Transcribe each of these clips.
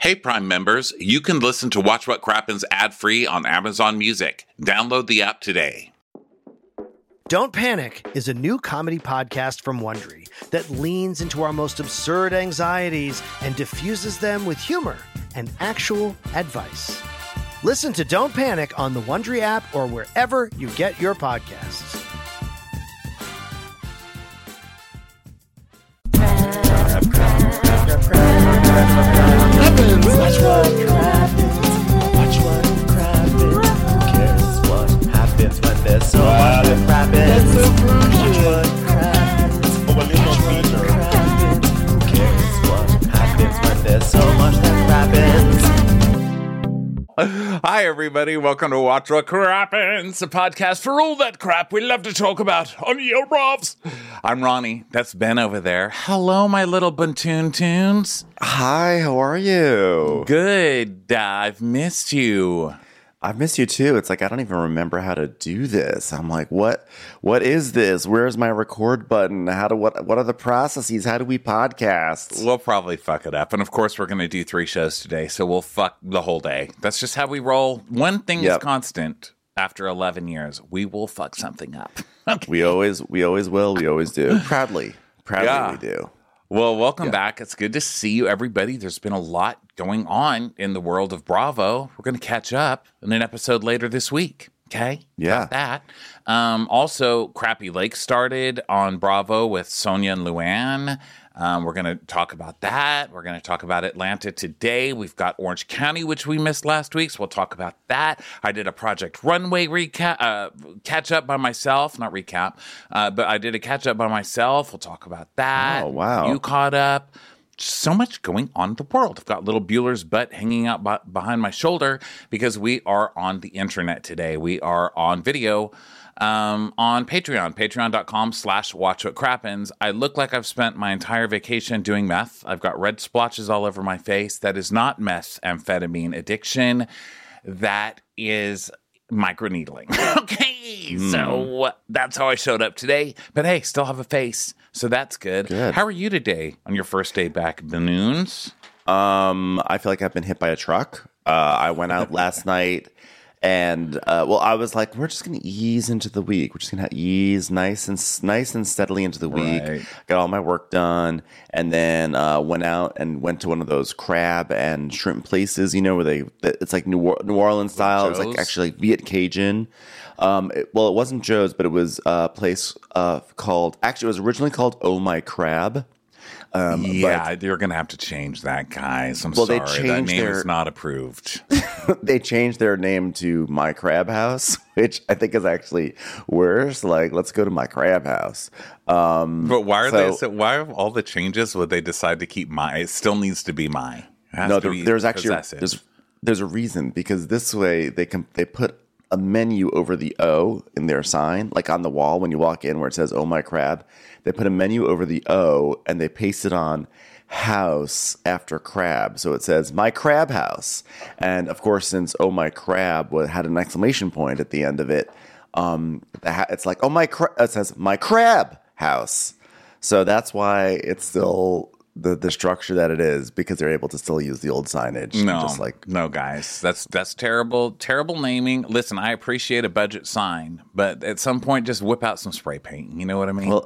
Hey, Prime members, you can listen to Watch What Crappens ad-free on Amazon Music. Download the app today. Don't Panic is a new comedy podcast from Wondery that leans into our most absurd anxieties and diffuses them with humor and actual advice. Listen to Don't Panic on the Wondery app or wherever you get your podcasts. Watch what crappens. Who cares what happens when there's so much that crappens? Watch what crappens. Who cares what happens when there's so much that crappens? Hi, everybody. Welcome to Watch What Crappens, a podcast for all that crap we love to talk about on your Robs. I'm Ronnie. That's Ben over there. Hello, my little Bantoon Tunes. Hi, how are you? Good. I've missed you. I've missed you too. It's like I don't even remember how to do this. I'm like, what is this? Where's my record button? What are the processes? How do we podcast? We'll probably fuck it up. And of course, we're going to do 3 shows today, so we'll fuck the whole day. That's just how we roll. One thing is constant after 11 years. We will fuck something up. Okay. We always will. We always do. Proudly we do. Well, welcome back. It's good to see you, everybody. There's been a lot going on in the world of Bravo. We're going to catch up in an episode later this week. Okay? Yeah. Got that. Also, Crappy Lake started on Bravo with Sonia and Luann. We're going to talk about that. We're going to talk about Atlanta today. We've got Orange County, which we missed last week, so we'll talk about that. I did a Project Runway catch up by myself. Not recap, but I did a catch up by myself. We'll talk about that. Oh, wow. You caught up. So much going on in the world. I've got little Bueller's butt hanging out behind my shoulder because we are on the internet today. We are on video on Patreon, patreon.com/watchwhatcrappens. I look like I've spent my entire vacation doing meth. I've got red splotches all over my face. That is not methamphetamine addiction. That is microneedling. Okay, so that's how I showed up today. But hey, still have a face, so that's good. How are you today on your first day back, Banoons? I feel like I've been hit by a truck. I went out last night. And, I was like, we're just going to ease into the week. We're just going to ease nice and steadily into the week. Right. Got all my work done. And then went out and went to one of those crab and shrimp places, where it's like New Orleans style. It was like actually like Viet Cajun. It wasn't Joe's, but it was a place called, actually, it was originally called Oh My Crab. You're going to have to change that, guys. I'm sorry. That name is not approved. They changed their name to My Crab House, which I think is actually worse. Like, let's go to My Crab House. But why are why are all the changes would they decide to keep My? It still needs to be My. There's actually there's a reason, because this way they put a menu over the O in their sign, like on the wall when you walk in where it says Oh My Crab. They put a menu over the O and they paste it on house after crab. So it says My Crab House. And of course, since Oh My Crab had an exclamation point at the end of it, it's like, it says My Crab House. So that's why it's still the structure that it is, because they're able to still use the old signage. No, guys, that's terrible naming. Listen, I appreciate a budget sign, but at some point, just whip out some spray paint. You know what I mean?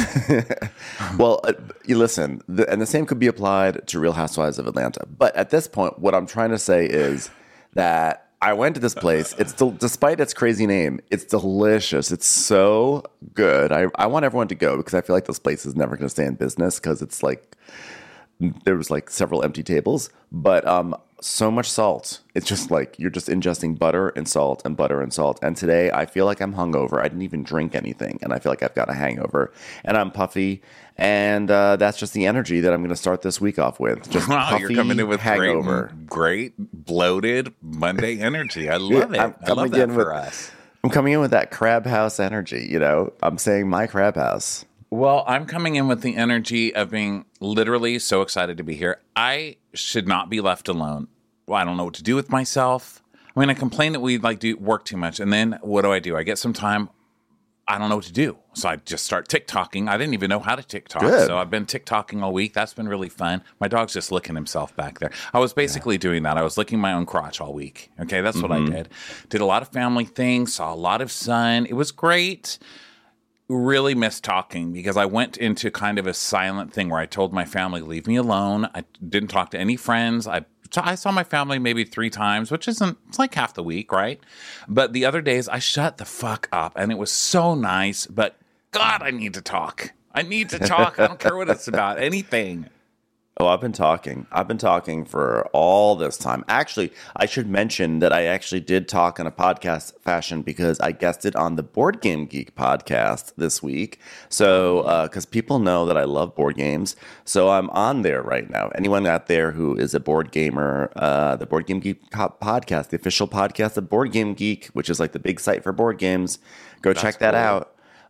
You listen, and the same could be applied to Real Housewives of Atlanta. But at this point, what I'm trying to say is that I went to this place. It's still, despite its crazy name, it's delicious. It's so good. I want everyone to go, because I feel like this place is never going to stay in business, because it's like there was like several empty tables, but so much salt. It's just like you're just ingesting butter and salt and butter and salt. And today I feel like I'm hungover. I didn't even drink anything, and I feel like I've got a hangover, and I'm puffy. And that's just the energy that I'm going to start this week off with. Just puffy, you're coming in with hangover. Great bloated Monday energy. I love it. I love that for us. I'm coming in with that crab house energy. I'm saying My Crab House. Well, I'm coming in with the energy of being literally so excited to be here. I should not be left alone. Well, I don't know what to do with myself. I mean, I complain that we do work too much, and then what do? I get some time I don't know what to do. So I just start TikToking. I didn't even know how to TikTok. Good. So I've been TikToking all week. That's been really fun. My dog's just licking himself back there. I was basically doing that. I was licking my own crotch all week. Okay, that's what I did. Did a lot of family things, saw a lot of sun. It was great. Really missed talking because I went into kind of a silent thing where I told my family, leave me alone. I didn't talk to any friends. I saw my family maybe 3 times, which isn't, it's like half the week, right? But the other days I shut the fuck up and it was so nice. But God, I need to talk. I need to talk. I don't care what it's about, anything. Oh, I've been talking. I've been talking for all this time. Actually, I should mention that I actually did talk in a podcast fashion because I guested on the Board Game Geek podcast this week. So, because people know that I love board games. So I'm on there right now. Anyone out there who is a board gamer, the Board Game Geek podcast, the official podcast of Board Game Geek, which is like the big site for board games, go check that out.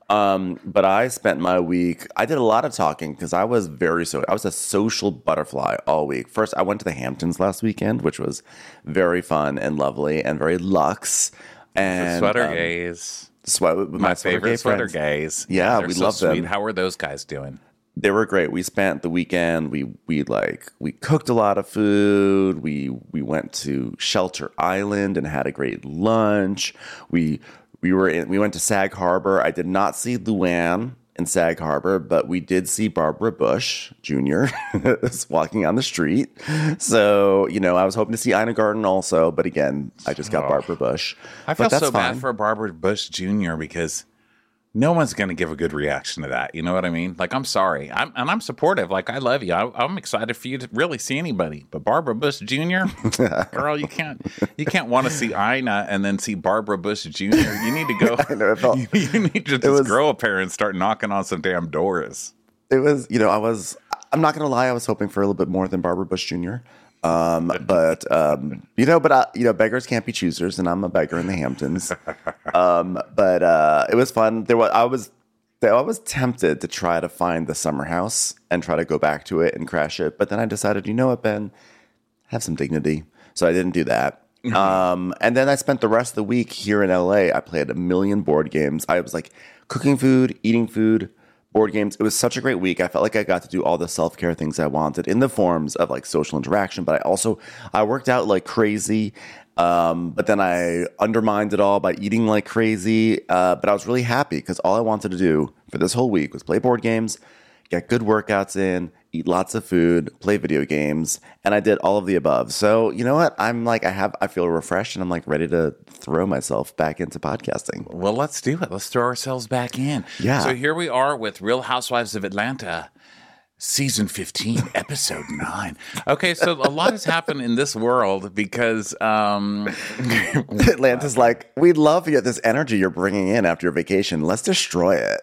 But I spent my week, I did a lot of talking because I was a social butterfly all week. First, I went to the Hamptons last weekend, which was very fun and lovely and very luxe. And Sweater gays. My Favorite sweater gays. Yeah, they're we so love them. sweet. How are those guys doing? They were great. We spent the weekend. We cooked a lot of food. We went to Shelter Island and had a great lunch. We went to Sag Harbor. I did not see Luann in Sag Harbor, but we did see Barbara Bush Jr. walking on the street. So, I was hoping to see Ina Garten also, but again, I just got Barbara Bush. I feel But that's so fine. bad for Barbara Bush Jr. because no one's going to give a good reaction to that. You know what I mean? Like, I'm sorry. I'm supportive. Like, I love you. I'm excited for you to really see anybody. But Barbara Bush Jr., girl, you can't want to see Ina and then see Barbara Bush Jr. You need to go. I know, it felt- you need to just grow a pair and start knocking on some damn doors. It was, I'm not going to lie, I was hoping for a little bit more than Barbara Bush Jr. But beggars can't be choosers, and I'm a beggar in the Hamptons. But it was fun. I was tempted to try to find the summer house and try to go back to it and crash it. But then I decided, you know what, Ben, have some dignity. So I didn't do that. And then I spent the rest of the week here in LA. I played a million board games. I was like cooking food, eating food, board games. It was such a great week. I felt like I got to do all the self-care things I wanted in the forms of like social interaction, but I worked out like crazy. But then I undermined it all by eating like crazy. But I was really happy because all I wanted to do for this whole week was play board games, get good workouts in, eat lots of food, play video games, and I did all of the above. So you know what? I feel refreshed and I'm like ready to throw myself back into podcasting. Well, let's do it. Let's throw ourselves back in. Yeah. So here we are with Real Housewives of Atlanta, Season 15, Episode 9. Okay, so a lot has happened in this world because Atlanta's like, we love you, this energy you're bringing in after your vacation. Let's destroy it.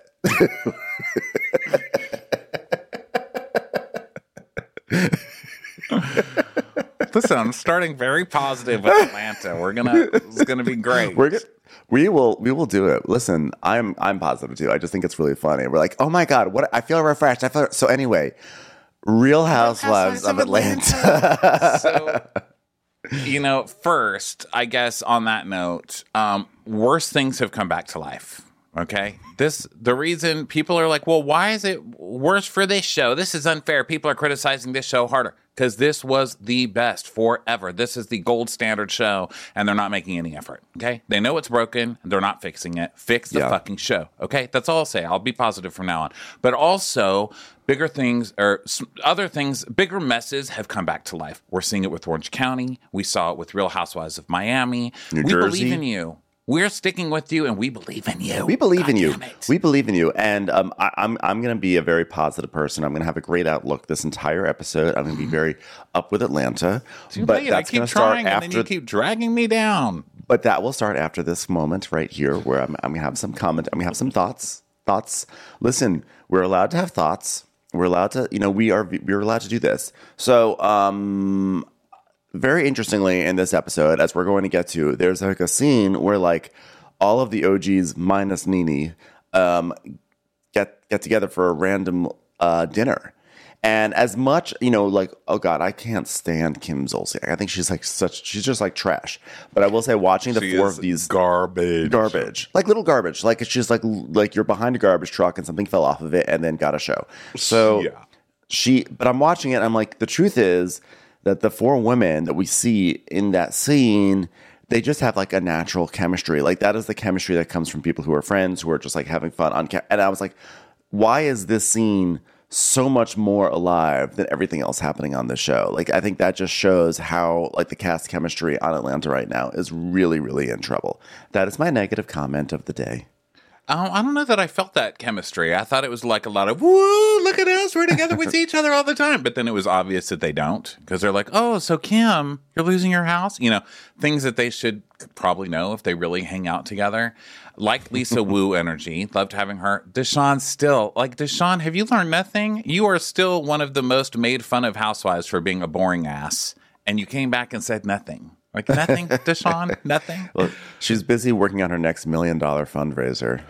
Listen, I'm starting very positive with Atlanta. It's gonna be great. We will do it. Listen, I'm positive too. I just think it's really funny. We're like, oh my God, what? I feel refreshed. So anyway, Real Housewives of Atlanta. So, first, I guess on that note, worse things have come back to life. Okay. The reason people are like, well, why is it worse for this show? This is unfair. People are criticizing this show harder because this was the best forever. This is the gold standard show and they're not making any effort. Okay. They know it's broken. They're not fixing it. Fix the fucking show. Okay. That's all I'll say. I'll be positive from now on. But also bigger things or other things, bigger messes have come back to life. We're seeing it with Orange County. We saw it with Real Housewives of Miami. New we Jersey. believe in you. We're sticking with you, and we believe in you. We believe in you. Damn it. We believe in you. And I'm going to be a very positive person. I'm going to have a great outlook this entire episode. I'm going to be very up with Atlanta. Too but late. that's I going keep to start trying, and then you keep dragging me down. But that will start after this moment right here, where I'm going to have some comment. I'm going to have some thoughts. Listen, we're allowed to have thoughts. We're allowed to. We're allowed to do this. So, very interestingly, in this episode, as we're going to get to, there's like a scene where like all of the OGs minus Nene get together for a random dinner, And as much, like, oh God, I can't stand Kim Zolciak. I think she's just like trash. But I will say, watching the four of these garbage, like little garbage, like it's just like you're behind a garbage truck and something fell off of it and then got a show. So but I'm watching it. I'm like, the truth is that the four women that we see in that scene, they just have like a natural chemistry. Like that is the chemistry that comes from people who are friends, who are just like having fun on camera. And I was like, why is this scene so much more alive than everything else happening on the show? Like, I think that just shows how like the cast chemistry on Atlanta right now is really, really in trouble. That is my negative comment of the day. I don't know that I felt that chemistry. I thought it was like a lot of, woo, look at us, we're together, we see each other all the time. But then it was obvious that they don't, because they're like, oh, so Kim, you're losing your house? Things that they should probably know if they really hang out together. Like Lisa Wu energy. Loved having her. Deshaun still, Deshaun, have you learned nothing? You are still one of the most made fun of housewives for being a boring ass. And you came back and said nothing. Like nothing, Deshaun? Nothing? Well, she's busy working on her next $1 million fundraiser.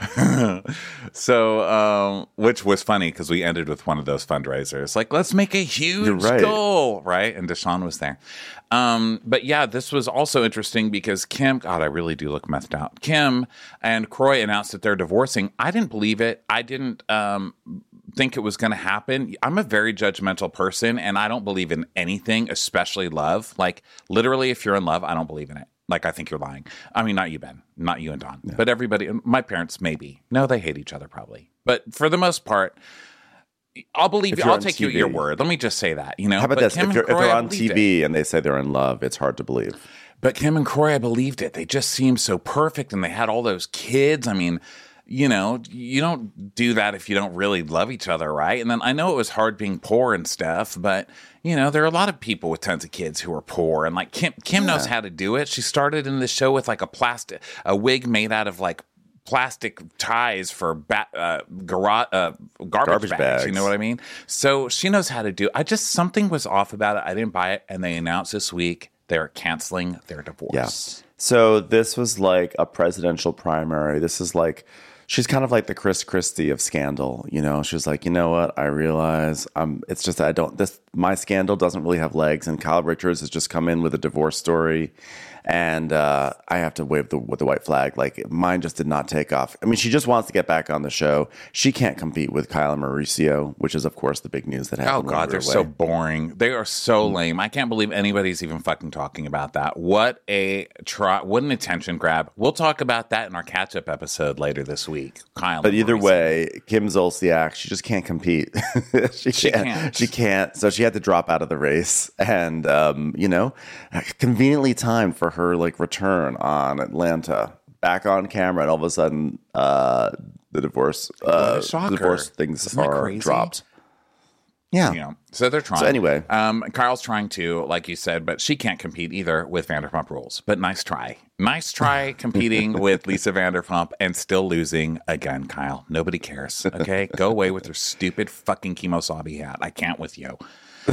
So, which was funny because we ended with one of those fundraisers. Like, let's make a huge goal, right? And Deshaun was there. But yeah, this was also interesting because Kim, God, I really do look methed out. Kim and Kroy announced that they're divorcing. I didn't believe it. I didn't think it was going to happen. I'm a very judgmental person, and I don't believe in anything, especially love. Like, literally, if you're in love, I don't believe in it. Like, I think you're lying. I mean, not you, Ben. Not you and Don. Yeah. But everybody, my parents, maybe. No, they hate each other, probably. But for the most part, I'll believe you. I'll take you at your word. Let me just say that, How about this? If they're on TV and they say they're in love, it's hard to believe. But Kim and Kroy, I believed it. They just seemed so perfect, and they had all those kids. I mean, you don't do that if you don't really love each other, right? And then I know it was hard being poor and stuff, but, there are a lot of people with tons of kids who are poor. And, like, Kim knows how to do it. She started in the show with, like, a wig made out of, like, plastic ties for garbage bags. You know what I mean? So she knows how to do it. Something was off about it. I didn't buy it. And they announced this week they're canceling their divorce. Yeah. So this was like a presidential primary. This is like, she's kind of like the Chris Christie of Scandal. She's like, you know what? I realize it's just my Scandal doesn't really have legs, and Kyle Richards has just come in with a divorce story. And I have to wave the white flag. Like, mine just did not take off. I mean, she just wants to get back on the show. She can't compete with Kyle and Mauricio, which is, of course, the big news that happened. Oh, God, they're so boring. They are so lame. I can't believe anybody's even fucking talking about that. What an attention grab. We'll talk about that in our catch-up episode later this week. Kyle But either way, Kim Zolciak, she just can't compete. She can't. So she had to drop out of the race. And, conveniently timed for her like return on Atlanta, back on camera, and all of a sudden the divorce things are dropped. Yeah. So they're trying. So anyway, Kyle's trying to, like you said, but she can't compete either with Vanderpump Rules. But nice try competing with Lisa Vanderpump and still losing again, Kyle. Nobody cares. Okay, go away with your stupid fucking Kemosabe hat. I can't with you.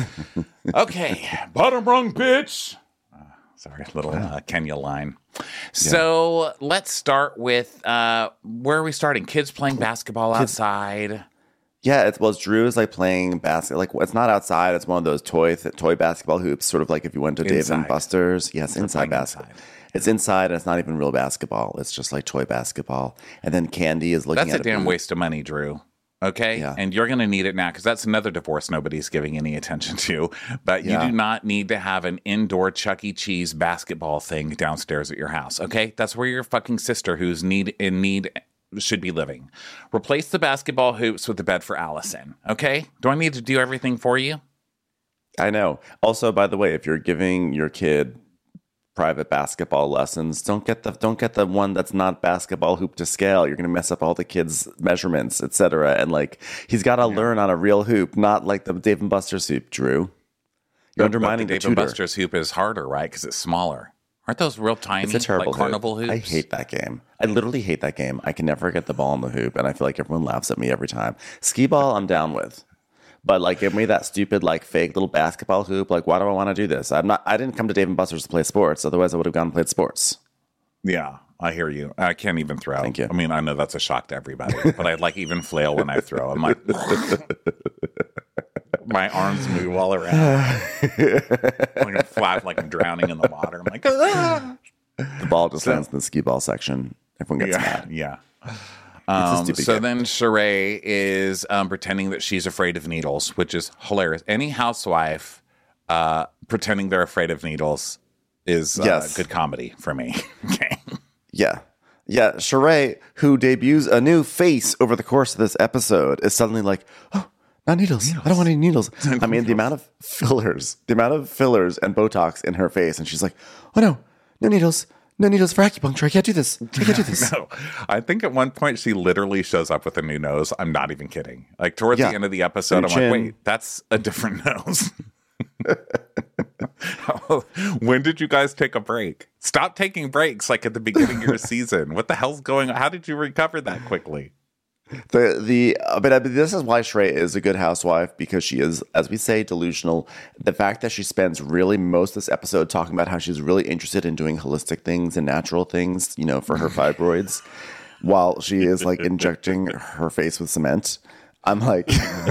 Okay, bottom rung bitch. Sorry, little Kenya line. So let's start with where are we starting? Kids playing basketball outside. Yeah, it's Drew is like playing basketball. Like, it's not outside. It's one of those toy basketball hoops, sort of like if you went to Dave and Buster's. Yes, inside basketball. It's inside, and it's not even real basketball. It's just like toy basketball. And then Candy is looking at it. That's a damn waste of money, Drew. Okay? Yeah. And you're going to need it now because that's another divorce nobody's giving any attention to. But you do not need to have an indoor Chuck E. Cheese basketball thing downstairs at your house. Okay? That's where your fucking sister who's in need should be living. Replace the basketball hoops with the bed for Allison. Okay? Do I need to do everything for you? I know. Also, by the way, if you're giving your kid private basketball lessons, don't get the one that's not basketball hoop to scale. You're going to mess up all the kids' measurements, etc. And like, he's got to learn on a real hoop, not like the Dave and Buster's hoop. Drew, you're undermining the tutor. Dave and Buster's hoop is harder, right? Because it's smaller. Aren't those real tiny? It's a terrible like carnival hoops? I hate that game. I literally hate that game. I can never get the ball in the hoop, and I feel like everyone laughs at me every time. Skee ball, I'm down with. But like, give me that stupid like fake little basketball hoop. Like, why do I want to do this? I didn't come to Dave and Buster's to play sports. Otherwise, I would have gone and played sports. Yeah, I hear you. I can't even throw. Thank you. I mean, I know that's a shock to everybody, but I like even flail when I throw. I'm like, my arms move all around. I'm gonna flap like I'm drowning in the water. I'm like, ah! The ball just lands in the skee ball section. Everyone gets mad. Yeah. It's a stupid game. Then Sheree is pretending that she's afraid of needles, which is hilarious. Any housewife pretending they're afraid of needles is good comedy for me. Okay. Yeah. Yeah. Sheree, who debuts a new face over the course of this episode, is suddenly like, oh, not needles. I don't want any needles. I mean, the amount of fillers and Botox in her face. And she's like, oh, no needles. No needles for acupuncture. I can't do this. No, I think at one point she literally shows up with a new nose. I'm not even kidding. Like towards the end of the episode, I'm like, wait, that's a different nose. When did you guys take a break? Stop taking breaks like at the beginning of your season. What the hell's going on? How did you recover that quickly? But this is why Sheree is a good housewife, because she is, as we say, delusional. The fact that she spends really most of this episode talking about how she's really interested in doing holistic things and natural things, for her fibroids, while she is like injecting her face with cement. I'm like,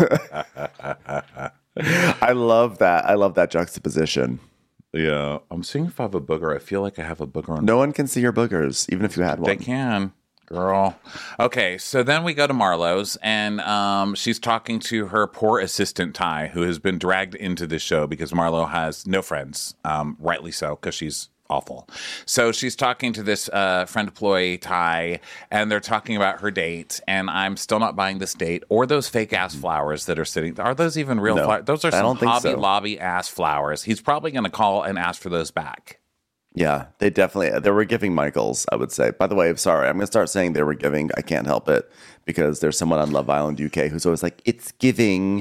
I love that. I love that juxtaposition. Yeah, I'm seeing if I have a booger. I feel like I have a booger on. No one can see your boogers, even if you had one. They can. Girl. Okay, so then we go to Marlo's, and she's talking to her poor assistant, Ty, who has been dragged into this show because Marlo has no friends, rightly so, because she's awful. So she's talking to this friend employee, Ty, and they're talking about her date, and I'm still not buying this date or those fake-ass flowers that are sitting. Are those even real flowers? Those are some Hobby Lobby-ass flowers. He's probably going to call and ask for those back. Yeah, they were giving Michaels, I would say. By the way, sorry, I'm going to start saying they were giving. I can't help it because there's someone on Love Island UK who's always like, it's giving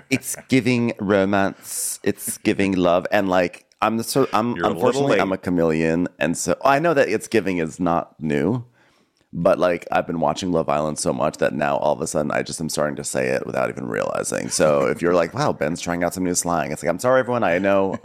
romance, it's giving love. And like, unfortunately, I'm a chameleon. And so I know that it's giving is not new, but like I've been watching Love Island so much that now all of a sudden I just am starting to say it without even realizing. So if you're like, wow, Ben's trying out some new slang, it's like, I'm sorry, everyone. I know.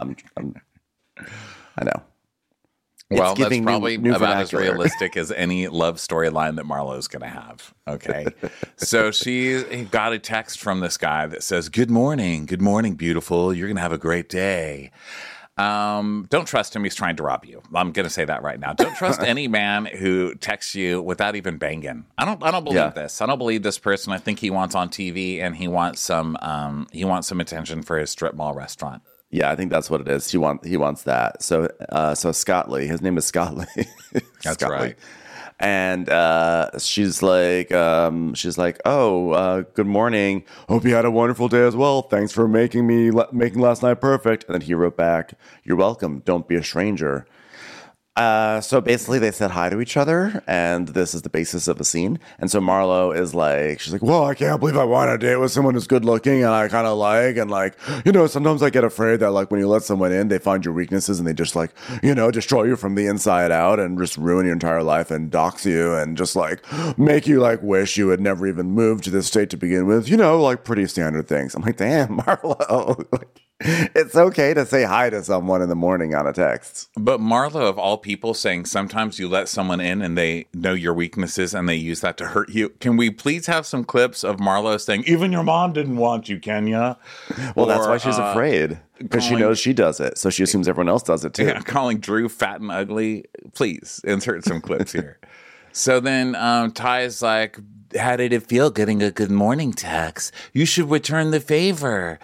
I know. Well, that's probably new about as realistic as any love storyline that Marlo's going to have. Okay. So she got a text from this guy that says, good morning, beautiful. You're going to have a great day. Don't trust him. He's trying to rob you. I'm going to say that right now. Don't trust any man who texts you without even banging. I don't believe this. I don't believe this person. I think he wants on TV and he wants some attention for his strip mall restaurant. Yeah, I think that's what it is. He wants that. So Scott Lee, his name is Scott Lee. That's Scott right. Lee. And she's like, oh, good morning. Hope you had a wonderful day as well. Thanks for making last night perfect. And then he wrote back, you're welcome. Don't be a stranger. So basically they said hi to each other, and this is the basis of the scene. And so Marlo is like, she's like, well, I can't believe I want to date with someone who's good looking and I kind of like, and like, sometimes I get afraid that like when you let someone in, they find your weaknesses and they just like, destroy you from the inside out and just ruin your entire life and dox you and just like make you like wish you had never even moved to this state to begin with, like pretty standard things. I'm like, damn, Marlo, like, it's okay to say hi to someone in the morning on a text. But Marlo, of all people, saying sometimes you let someone in and they know your weaknesses and they use that to hurt you. Can we please have some clips of Marlo saying, even your mom didn't want you, Kenya? Well, that's why she's afraid. Because she knows she does it. So she assumes everyone else does it too. Yeah, calling Drew fat and ugly. Please insert some clips here. So then Ty is like, how did it feel getting a good morning text? You should return the favor.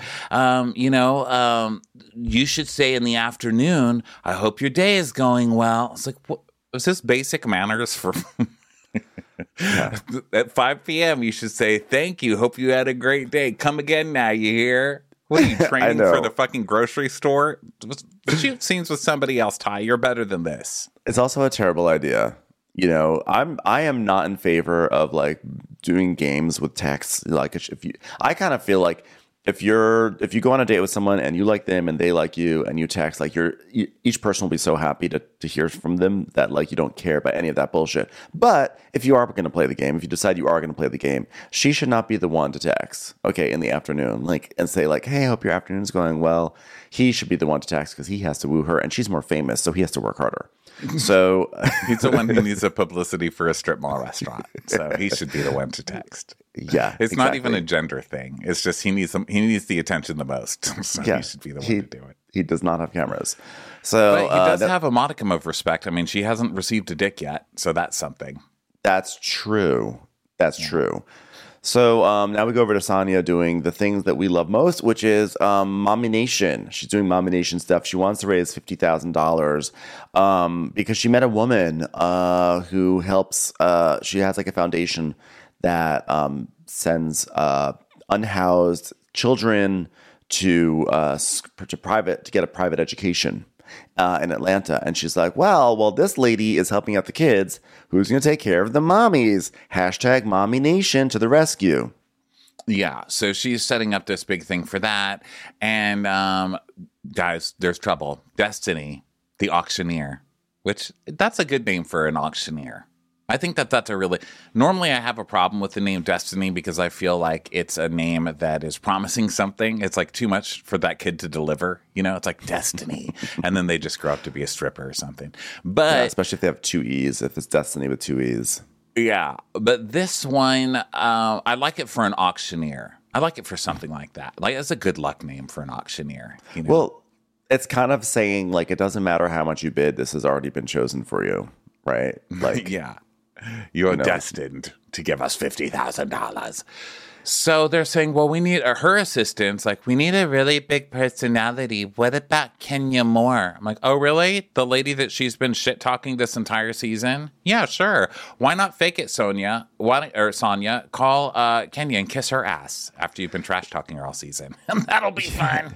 You should say in the afternoon, I hope your day is going well. It's like, what was this basic manners for? At 5 p.m., you should say, thank you. Hope you had a great day. Come again now, you hear? What are you training for the fucking grocery store? Shoot scenes with somebody else, Ty. You're better than this. It's also a terrible idea. I am not in favor of like doing games with text. Like I kind of feel like if you go on a date with someone and you like them and they like you and you text, like each person will be so happy to hear from them that like you don't care about any of that bullshit. But if you are going to play the game, if you decide you are going to play the game, she should not be the one to text, okay, in the afternoon, like, and say like, hey, I hope your afternoon's going well. He should be the one to text because he has to woo her and she's more famous, so he has to work harder. So He's the one who needs a publicity for a strip mall restaurant. So he should be the one to text. yeah, It's not even a exactly. gender thing. It's just he needs the attention the most. So Yeah, he should be the one to do it. He does not have cameras. So But he does have a modicum of respect. I mean, she hasn't received a dick yet, so that's something. That's true. That's true. So now we go over to Sonia doing the things that we love most, which is Mommy Nation. She's doing Mommy Nation stuff. She wants to raise $50,000 because she met a woman who helps. She has like a foundation that sends unhoused children to get a private education in Atlanta. And she's like, well, this lady is helping out the kids. Who's going to take care of the mommies? Hashtag Mommy Nation to the rescue. Yeah, so she's setting up this big thing for that. And guys, there's trouble. Destiny, the auctioneer, which that's a good name for an auctioneer. I think that's a really... Normally I have a problem with the name Destiny because I feel like it's a name that is promising something. It's like too much for that kid to deliver. You know, it's like Destiny. And then they just grow up to be a stripper or something. But Yeah, especially if they have two E's, if it's Destiny with two E's. yeah, but this one, I like it for an auctioneer. I like it for something like that. Like, it's a good luck name for an auctioneer. You know? Well, it's kind of saying, like, it doesn't matter how much you bid. This has already been chosen for you, right? Like, yeah. You are destined to give us $50,000. So they're saying, well, we need her assistance. Like, we need a really big personality. What about Kenya Moore? I'm like, oh, really? The lady that she's been shit talking this entire season? Yeah, sure. Why not fake it, Sonia? Sonia, call Kenya and kiss her ass after you've been trash talking her all season. That'll be fun.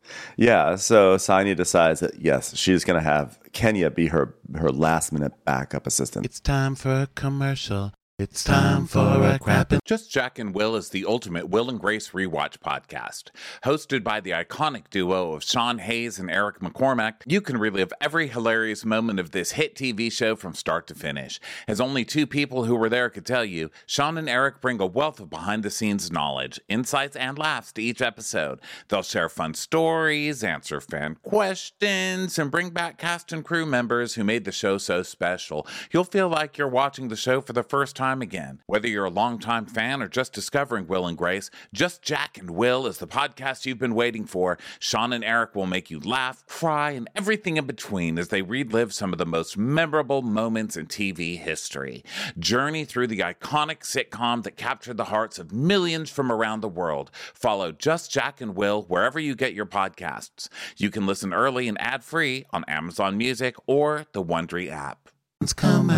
yeah. So Sonia decides that, yes, she's going to have Kenya be her last minute backup assistant. It's time for a commercial. It's time for a crappin'. Just Jack and Will is the ultimate Will and Grace rewatch podcast. Hosted by the iconic duo of Sean Hayes and Eric McCormack, you can relive every hilarious moment of this hit TV show from start to finish. As only two people who were there could tell you, Sean and Eric bring a wealth of behind-the-scenes knowledge, insights, and laughs to each episode. They'll share fun stories, answer fan questions, and bring back cast and crew members who made the show so special. You'll feel like you're watching the show for the first time again. Whether you're a longtime fan or just discovering Will and Grace, Just Jack and Will is the podcast you've been waiting for. Sean and Eric will make you laugh, cry, and everything in between as they relive some of the most memorable moments in TV history. Journey through the iconic sitcom that captured the hearts of millions from around the world. Follow Just Jack and Will wherever you get your podcasts. You can listen early and ad-free on Amazon Music or the Wondery app. It's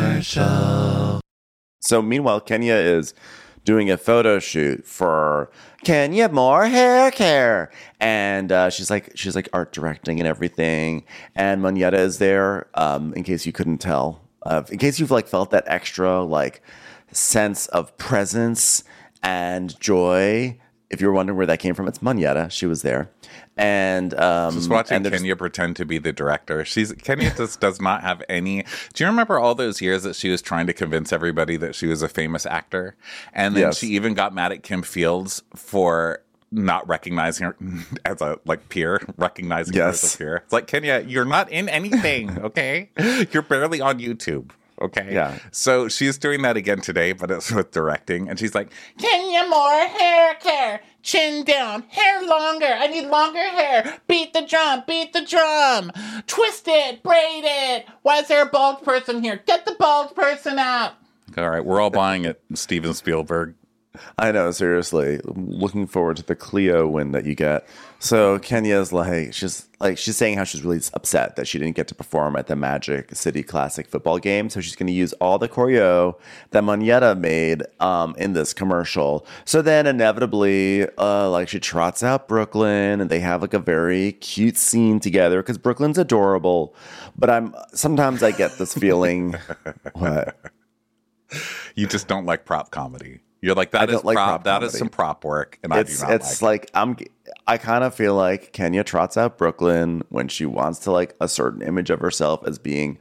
commercial. So meanwhile, Kenya is doing a photo shoot for Kenya Moore Hair Care, and she's like art directing and everything. And Monyetta is there, in case you couldn't tell, in case you've like felt that extra like sense of presence and joy. If you're wondering where that came from, it's Monyetta. She was there. And just watching and Kenya pretend to be the director. Kenya just does not have any. Do you remember all those years that she was trying to convince everybody that she was a famous actor? And then Yes. she even got mad at Kim Fields for not recognizing her as a peer, recognizing her as Yes. a peer. It's like, Kenya, you're not in anything, okay? You're barely on YouTube. Okay. Yeah. So she's doing that again today, but it's with directing. And she's like, Kenya Moore hair care. Chin down. Hair longer. I need longer hair. Beat the drum. Beat the drum. Twist it. Braid it. Why is there a bald person here? Get the bald person out. All right. We're all buying it, Steven Spielberg. I know, seriously. Looking forward to the Clio win that you get. So Kenya's she's saying how she's really upset that she didn't get to perform at the Magic City Classic football game. So she's going to use all the choreo that Monyetta made in this commercial. So then inevitably, she trots out Brooklyn, and they have like a very cute scene together because Brooklyn's adorable. But sometimes I get this feeling. What? You just don't like prop comedy. You're like, that I is don't like prop. prop That is comedy. some prop work, and I do not It's like like I kind of feel like Kenya trots out Brooklyn when she wants to like a certain image of herself as being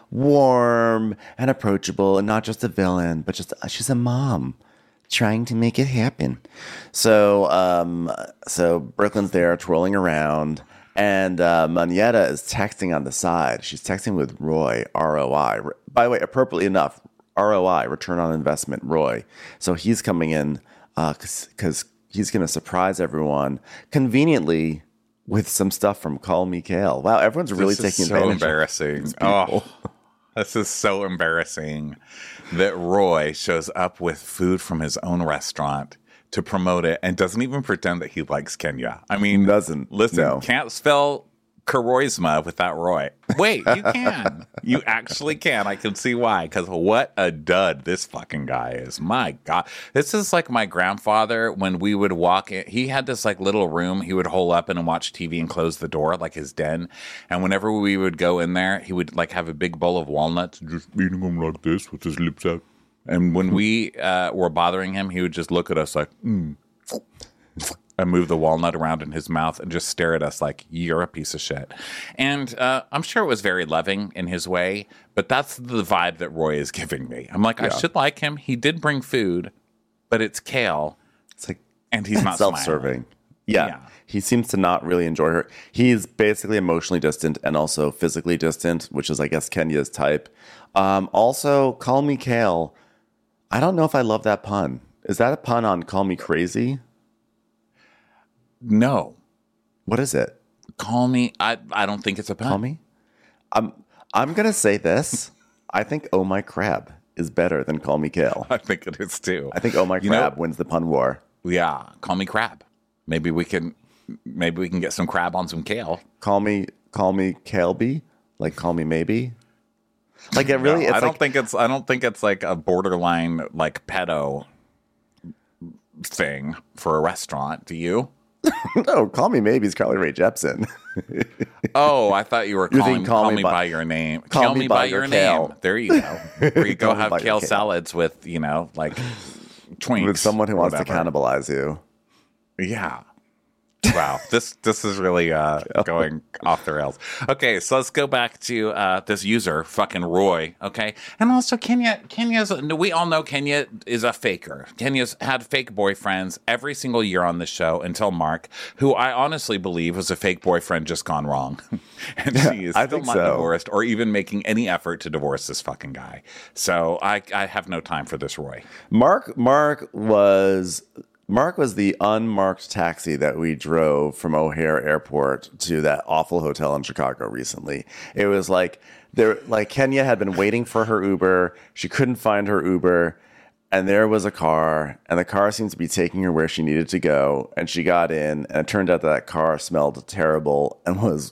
warm and approachable and not just a villain, but just she's a mom trying to make it happen. So Brooklyn's there twirling around, And Manetta is texting on the side. She's texting with Roy, ROI. By the way, appropriately enough, ROI, return on investment, Roy. So he's coming in because he's going to surprise everyone conveniently with some stuff from Call Me Kale. Wow, everyone's really taking so advantage embarrassing. of these people. This is so embarrassing that Roy shows up with food from his own restaurant to promote it and doesn't even pretend that he likes Kenya. I mean, Doesn't. Listen, No. can't spell charisma without Roy. Wait, you can. You actually can. I can see why. Because what a dud this fucking guy is. My God. This is like my grandfather when we would walk in. He had this like little room he would hole up in and watch TV and close the door, like his den. And whenever we would go in there, he would like have a big bowl of walnuts, just eating them like this with his lips out. And when we were bothering him, he would just look at us like, and move the walnut around in his mouth and just stare at us like, you're a piece of shit. And I'm sure it was very loving in his way, but that's the vibe that Roy is giving me. I'm like, I should like him. He did bring food, but it's kale. It's like And he's not self-serving. smiling. Yeah. Yeah. He seems to not really enjoy her. He's basically emotionally distant and also physically distant, which is, I guess, Kenya's type. Also, Call Me Kale. I don't know if I love that pun. Is that a pun on Call Me Crazy? No. What is it? Call me. I don't think it's a pun. Call me? I'm going to say this. I think Oh My Crab is better than Call Me Kale. I think it is too. I think Oh My You know- Crab wins the pun war. Yeah. Call me crab. Maybe we can get some crab on some kale. Call me Caleby? Like Call Me Maybe? Like it really, No, it's I don't like, think it's like a borderline like pedo thing for a restaurant. Do you? no, Call Me Maybe is Carly Rae Jepsen. Oh, I thought you were You're calling thinking call me by your name. Call me by your kale. name. There you go. Where you go Call me have by your kale kale. salads with, like twinks. With someone who or wants to whatever. cannibalize you. Yeah. Wow, this is really going off the rails. Okay, so let's go back to this user, fucking Roy. Okay, and also Kenya's. We all know Kenya is a faker. Kenya's had fake boyfriends every single year on the show until Mark, who I honestly believe was a fake boyfriend just gone wrong, and she is I still think not so. divorced or even making any effort to divorce this fucking guy. So I have no time for this Roy. Mark was the unmarked taxi that we drove from O'Hare Airport to that awful hotel in Chicago recently. It was like Kenya had been waiting for her Uber. She couldn't find her Uber. And there was a car, and the car seemed to be taking her where she needed to go. And she got in, and it turned out that car smelled terrible and was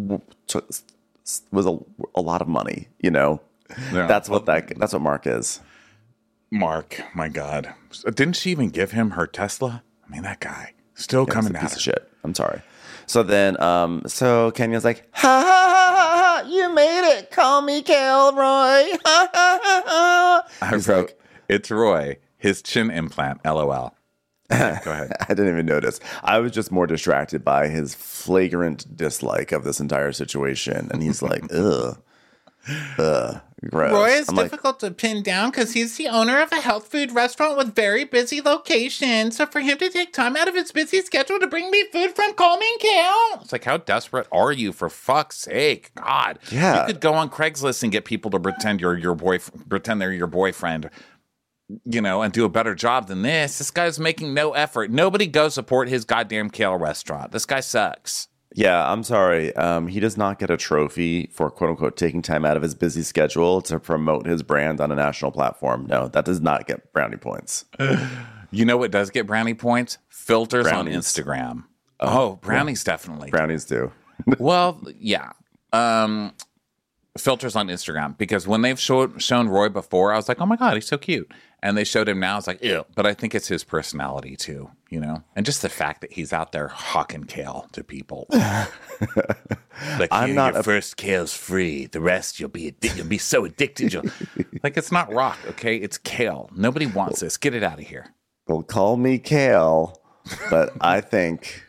a lot of money. Yeah. That's what Mark is. Mark, my God. Didn't she even give him her Tesla? I mean, that guy. Still He's coming a at piece her. of shit. I'm sorry. So then, so Kenya's like, ha ha ha ha ha! You made it. Call me Kilroy. Ha ha ha ha! I He's wrote, like, it's Roy, his chin implant, LOL. Okay, go ahead. I didn't even notice. I was just more distracted by his flagrant dislike of this entire situation, and he's like, ugh, gross. Roy is I'm like, difficult to pin down because he's the owner of a health food restaurant with very busy locations. So for him to take time out of his busy schedule to bring me food from Call Me Kale. It's like, how desperate are you, for fuck's sake? God. Yeah. You could go on Craigslist and get people to pretend pretend they're your boyfriend, and do a better job than this. This guy's making no effort. Nobody go support his goddamn kale restaurant. This guy sucks. Yeah, I'm sorry. He does not get a trophy for "quote unquote" taking time out of his busy schedule to promote his brand on a national platform. No, that does not get brownie points. You know what does get brownie points? Filters Brownies. on Instagram. Oh, brownies definitely. Brownies do. Well, yeah. Filters on Instagram, because when they've shown Roy before, I was like, oh my God, he's so cute. And they showed him now, it's like, ew. But I think it's his personality too, and just the fact that he's out there hawking kale to people. Like, your first kale's free. The rest you'll be so addicted. Like, it's not rock, okay? It's kale. Nobody wants this. Get it out of here. Well, call me Kale, but I think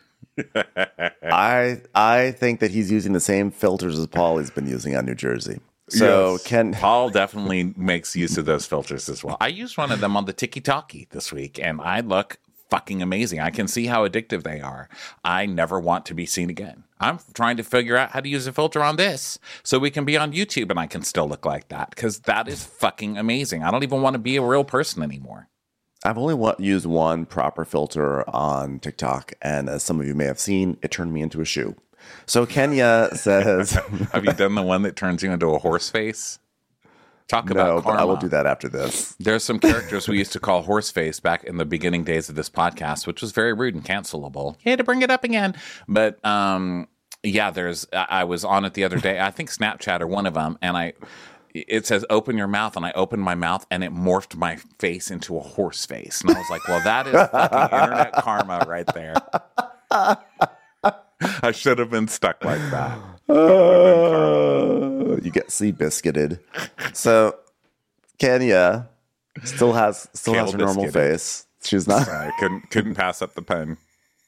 I think that he's using the same filters as Paulie's been using on New Jersey. So Yes. Paul definitely makes use of those filters as well. I used one of them on the Tiki-Taki this week, and I look fucking amazing. I can see how addictive they are. I never want to be seen again. I'm trying to figure out how to use a filter on this so we can be on YouTube and I can still look like that, because that is fucking amazing. I don't even want to be a real person anymore. I've only used one proper filter on TikTok, and as some of you may have seen, it turned me into a shoe. So Kenya says... Have you done the one that turns you into a horse face? Talk about No, karma. but I will do that after this. There's some characters we used to call horseface back in the beginning days of this podcast, which was very rude and cancelable. You had to bring it up again. But yeah, I was on it the other day. I think Snapchat or one of them, and it says open your mouth, and I opened my mouth and it morphed my face into a horse face. And I was like, well, that is fucking internet karma right there. I should have been stuck like that. You get sea biscuited. So Kenya still has her normal biscuited. face. She's not. Sorry, couldn't pass up the pen.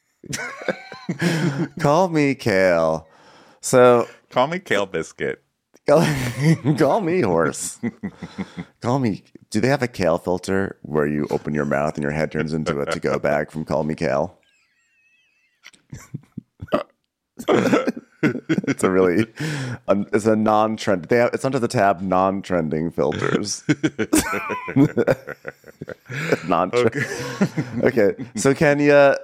Call me Kale. So Call me Kale Biscuit. call me horse. Call me. Do they have a kale filter where you open your mouth and your head turns into a to-go bag from Call Me Kale? It's a really, it's a non-trend. It's under the tab non-trending filters. Non-trend. Okay, so Kenya,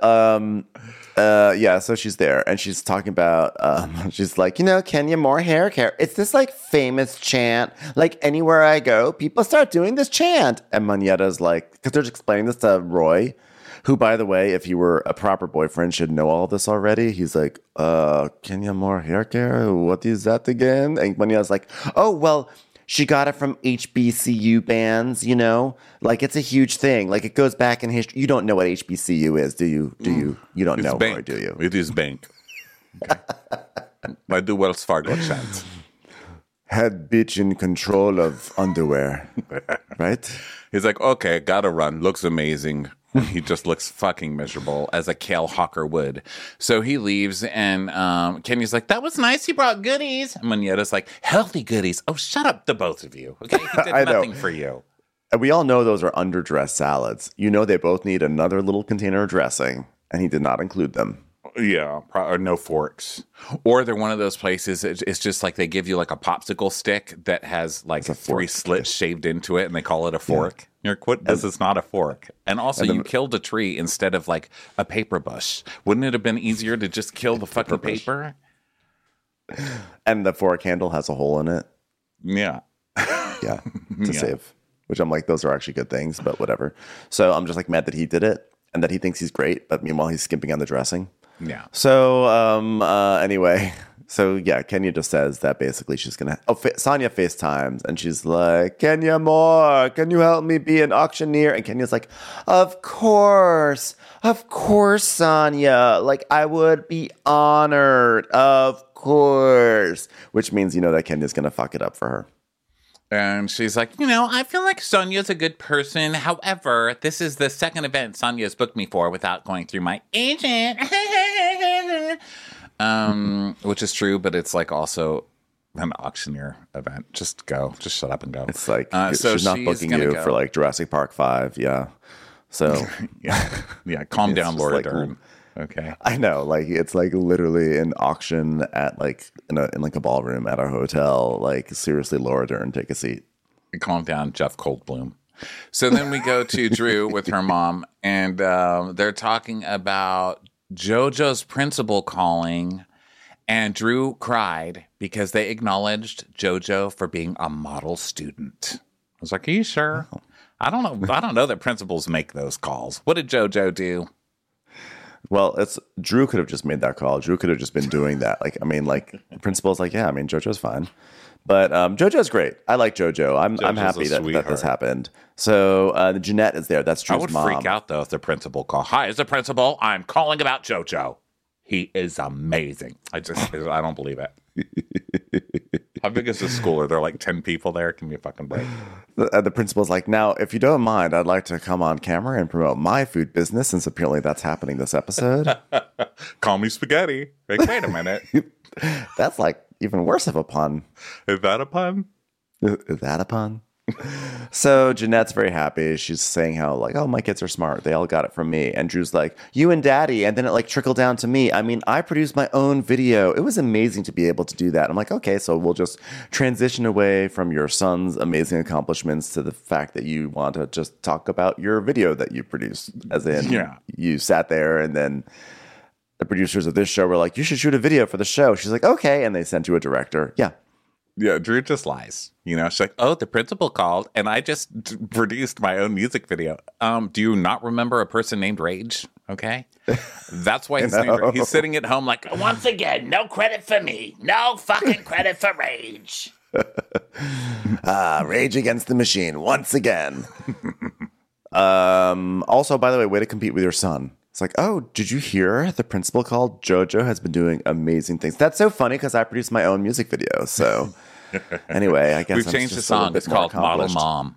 yeah, so she's there and she's talking about, she's like, Kenya, more hair care. It's this like famous chant. Like anywhere I go, people start doing this chant. And Manyetta's like, because they're just explaining this to Roy, who, by the way, if you were a proper boyfriend, should know all this already. He's like, Kenya Moore hair care? What is that again? And Manyetta's like, oh, well, she got it from HBCU bands, Like, it's a huge thing. Like, it goes back in history. You don't know what HBCU is, do you? You don't know, bank. Roy, do you? It is bank. Okay. I do Wells Fargo chant. Head bitch in control of underwear, right? He's like, okay, gotta run. Looks amazing. He just looks fucking miserable, as a Kale Hawker would. So he leaves, and Kenya's like, that was nice. He brought goodies. And Manyetta's like, healthy goodies. Oh, shut up, the both of you. Okay, he did nothing for you. And we all know those are underdressed salads. They both need another little container of dressing, and he did not include them. Yeah, or no forks. Or they're one of those places, it's just like they give you like a popsicle stick that has like 3 slits shaved into it, and they call it a fork. Yeah. You're like, this is not a fork. And also, you killed a tree instead of like a paper bush. Wouldn't it have been easier to just kill the fucking paper? And the fork handle has a hole in it. Yeah. Yeah, to save. Which I'm like, those are actually good things, but whatever. So I'm just like mad that he did it and that he thinks he's great, but meanwhile he's skimping on the dressing. Yeah. So anyway, so yeah, Kenya just says that basically she's gonna. Sonia FaceTimes and she's like, Kenya Moore, can you help me be an auctioneer? And Kenya's like, of course, Sonia. Like I would be honored, of course. Which means that Kenya's gonna fuck it up for her. And she's like, I feel like Sonia's a good person. However, this is the second event Sonia's booked me for without going through my agent. Which is true, but it's like also an auctioneer event. Just go. Just shut up and go. It's like, so she's not booking you for like Jurassic Park 5. Yeah. So. yeah. Calm down, Laura Dern. Okay. I know, like it's like literally an auction at like in like a ballroom at our hotel. Like seriously, Laura Dern, take a seat. Calm down, Jeff Goldblum. So then we go to Drew with her mom, and they're talking about JoJo's principal calling, and Drew cried because they acknowledged JoJo for being a model student. I was like, "Are you sure?" Oh. I don't know. I don't know that principals make those calls. What did JoJo do? Well, Drew could have just made that call. Drew could have just been doing that. Like, I mean, like the principal's like, yeah, I mean, JoJo's fine. But JoJo's great. I like JoJo. I'm happy that this happened. So Jeanette is there. That's Drew's mom. I would freak out though if the principal called. Hi, is the principal? I'm calling about JoJo. He is amazing. I don't believe it. How big is this school? Are there like 10 people there? Give me a fucking break. The principal's like, now, if you don't mind, I'd like to come on camera and promote my food business, since apparently that's happening this episode. Call me spaghetti. Like, wait a minute. That's like even worse of a pun. Is that a pun? Is that a pun? So Jeanette's very happy. She's saying how like, oh, my kids are smart. They all got it from me. And Drew's like, you and Daddy. And then it like trickled down to me. I mean, I produced my own video. It was amazing to be able to do that. I'm like, okay, so we'll just transition away from your son's amazing accomplishments to the fact that you want to just talk about your video that you produced. As in, you sat there and then the producers of this show were like, you should shoot a video for the show. She's like, okay. And they sent you a director. Yeah. Yeah, Drew just lies. You know, she's like, oh, the principal called and I just produced my own music video. Do you not remember a person named Rage? Okay. That's why he's sitting at home like, once again, no credit for me. No fucking credit for Rage. Rage Against the Machine once again. Also, by the way, way to compete with your son. It's like, oh, did you hear the principal called? JoJo has been doing amazing things. That's so funny because I produced my own music video. So anyway, I guess we've changed the song. It's called Model Mom.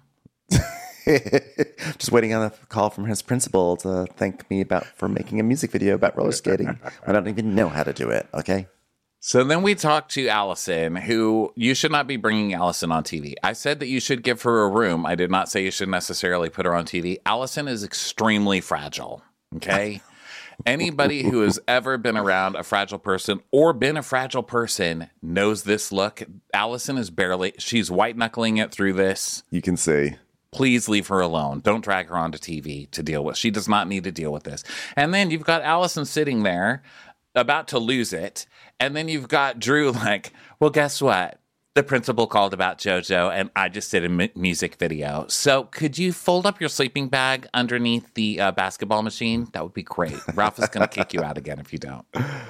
Just waiting on a call from his principal to thank me for making a music video about roller skating. I don't even know how to do it. Okay. So then we talked to Allison, who you should not be bringing Allison on TV. I said that you should give her a room. I did not say you should necessarily put her on TV. Allison is extremely fragile. Okay. Anybody who has ever been around a fragile person or been a fragile person knows this look. Allison is she's white knuckling it through this. You can see. Please leave her alone. Don't drag her onto TV to deal with. She does not need to deal with this. And then you've got Allison sitting there about to lose it. And then you've got Drew like, well, guess what? The principal called about JoJo, and I just did a music video. So could you fold up your sleeping bag underneath the basketball machine? That would be great. Ralph is going to kick you out again if you don't.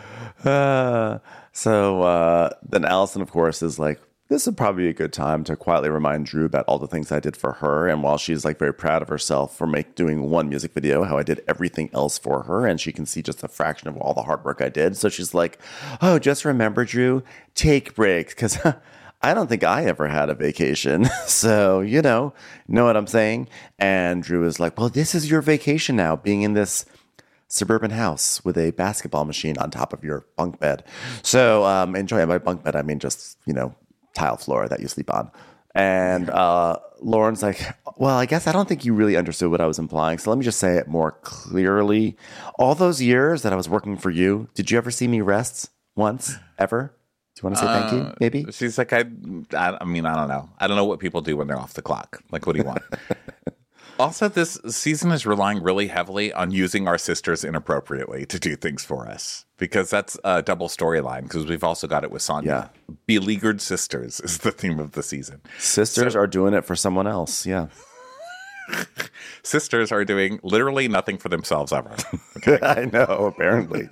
So then Allison, of course, is like, this would probably be a good time to quietly remind Drew about all the things I did for her. And while she's like very proud of herself for doing one music video, how I did everything else for her. And she can see just a fraction of all the hard work I did. So she's like, oh, just remember, Drew, take breaks. Because I don't think I ever had a vacation. So, know what I'm saying? And Drew is like, well, this is your vacation now, being in this suburban house with a basketball machine on top of your bunk bed. So enjoy it. By bunk bed, I mean just, tile floor that you sleep on. And Lauren's like, well, I guess I don't think you really understood what I was implying. So let me just say it more clearly. All those years that I was working for you, did you ever see me rest once, ever? Do you want to say thank you, maybe? She's like, I mean, I don't know. I don't know what people do when they're off the clock. Like, what do you want? Also, this season is relying really heavily on using our sisters inappropriately to do things for us. Because that's a double storyline, because we've also got it with Sonya. Yeah. Beleaguered sisters is the theme of the season. Sisters are doing it for someone else, yeah. Sisters are doing literally nothing for themselves ever. Okay? I know, apparently.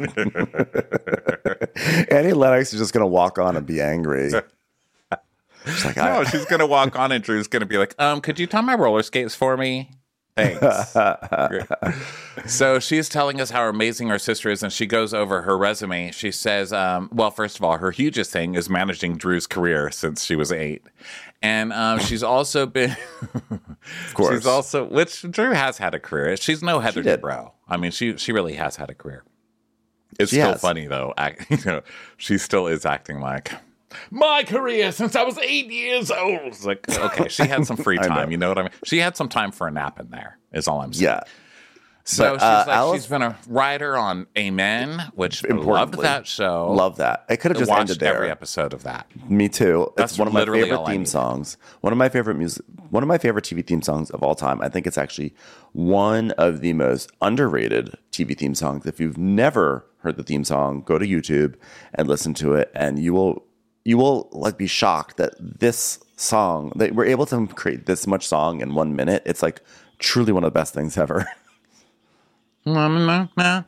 Annie Lennox is just going to walk on and be angry. She's like, no, she's going to walk on and Drew's going to be like, could you tie my roller skates for me? Thanks. So she's telling us how amazing our sister is, and she goes over her resume. She says, well, first of all, her hugest thing is managing Drew's career since she was 8. And she's also been, of course, she's also, which Drew has had a career. She's no Heather Dubrow. I mean, she really has had a career. It's still funny though. She still is acting like my career since I was 8 years old. It's like, okay, she had some free time. You know what I mean? She had some time for a nap in there, is all I'm saying. Yeah. So she's been a writer on Amen, which loved that show. Love that. It could have just ended there. Every episode of that. Me too. That's one of my favorite theme songs. One of my favorite TV theme songs of all time. I think it's actually one of the most underrated TV theme songs. If you've never heard the theme song, go to YouTube and listen to it, and you will like be shocked that this song, that we're able to create this much song in 1 minute. It's like truly one of the best things ever. Shine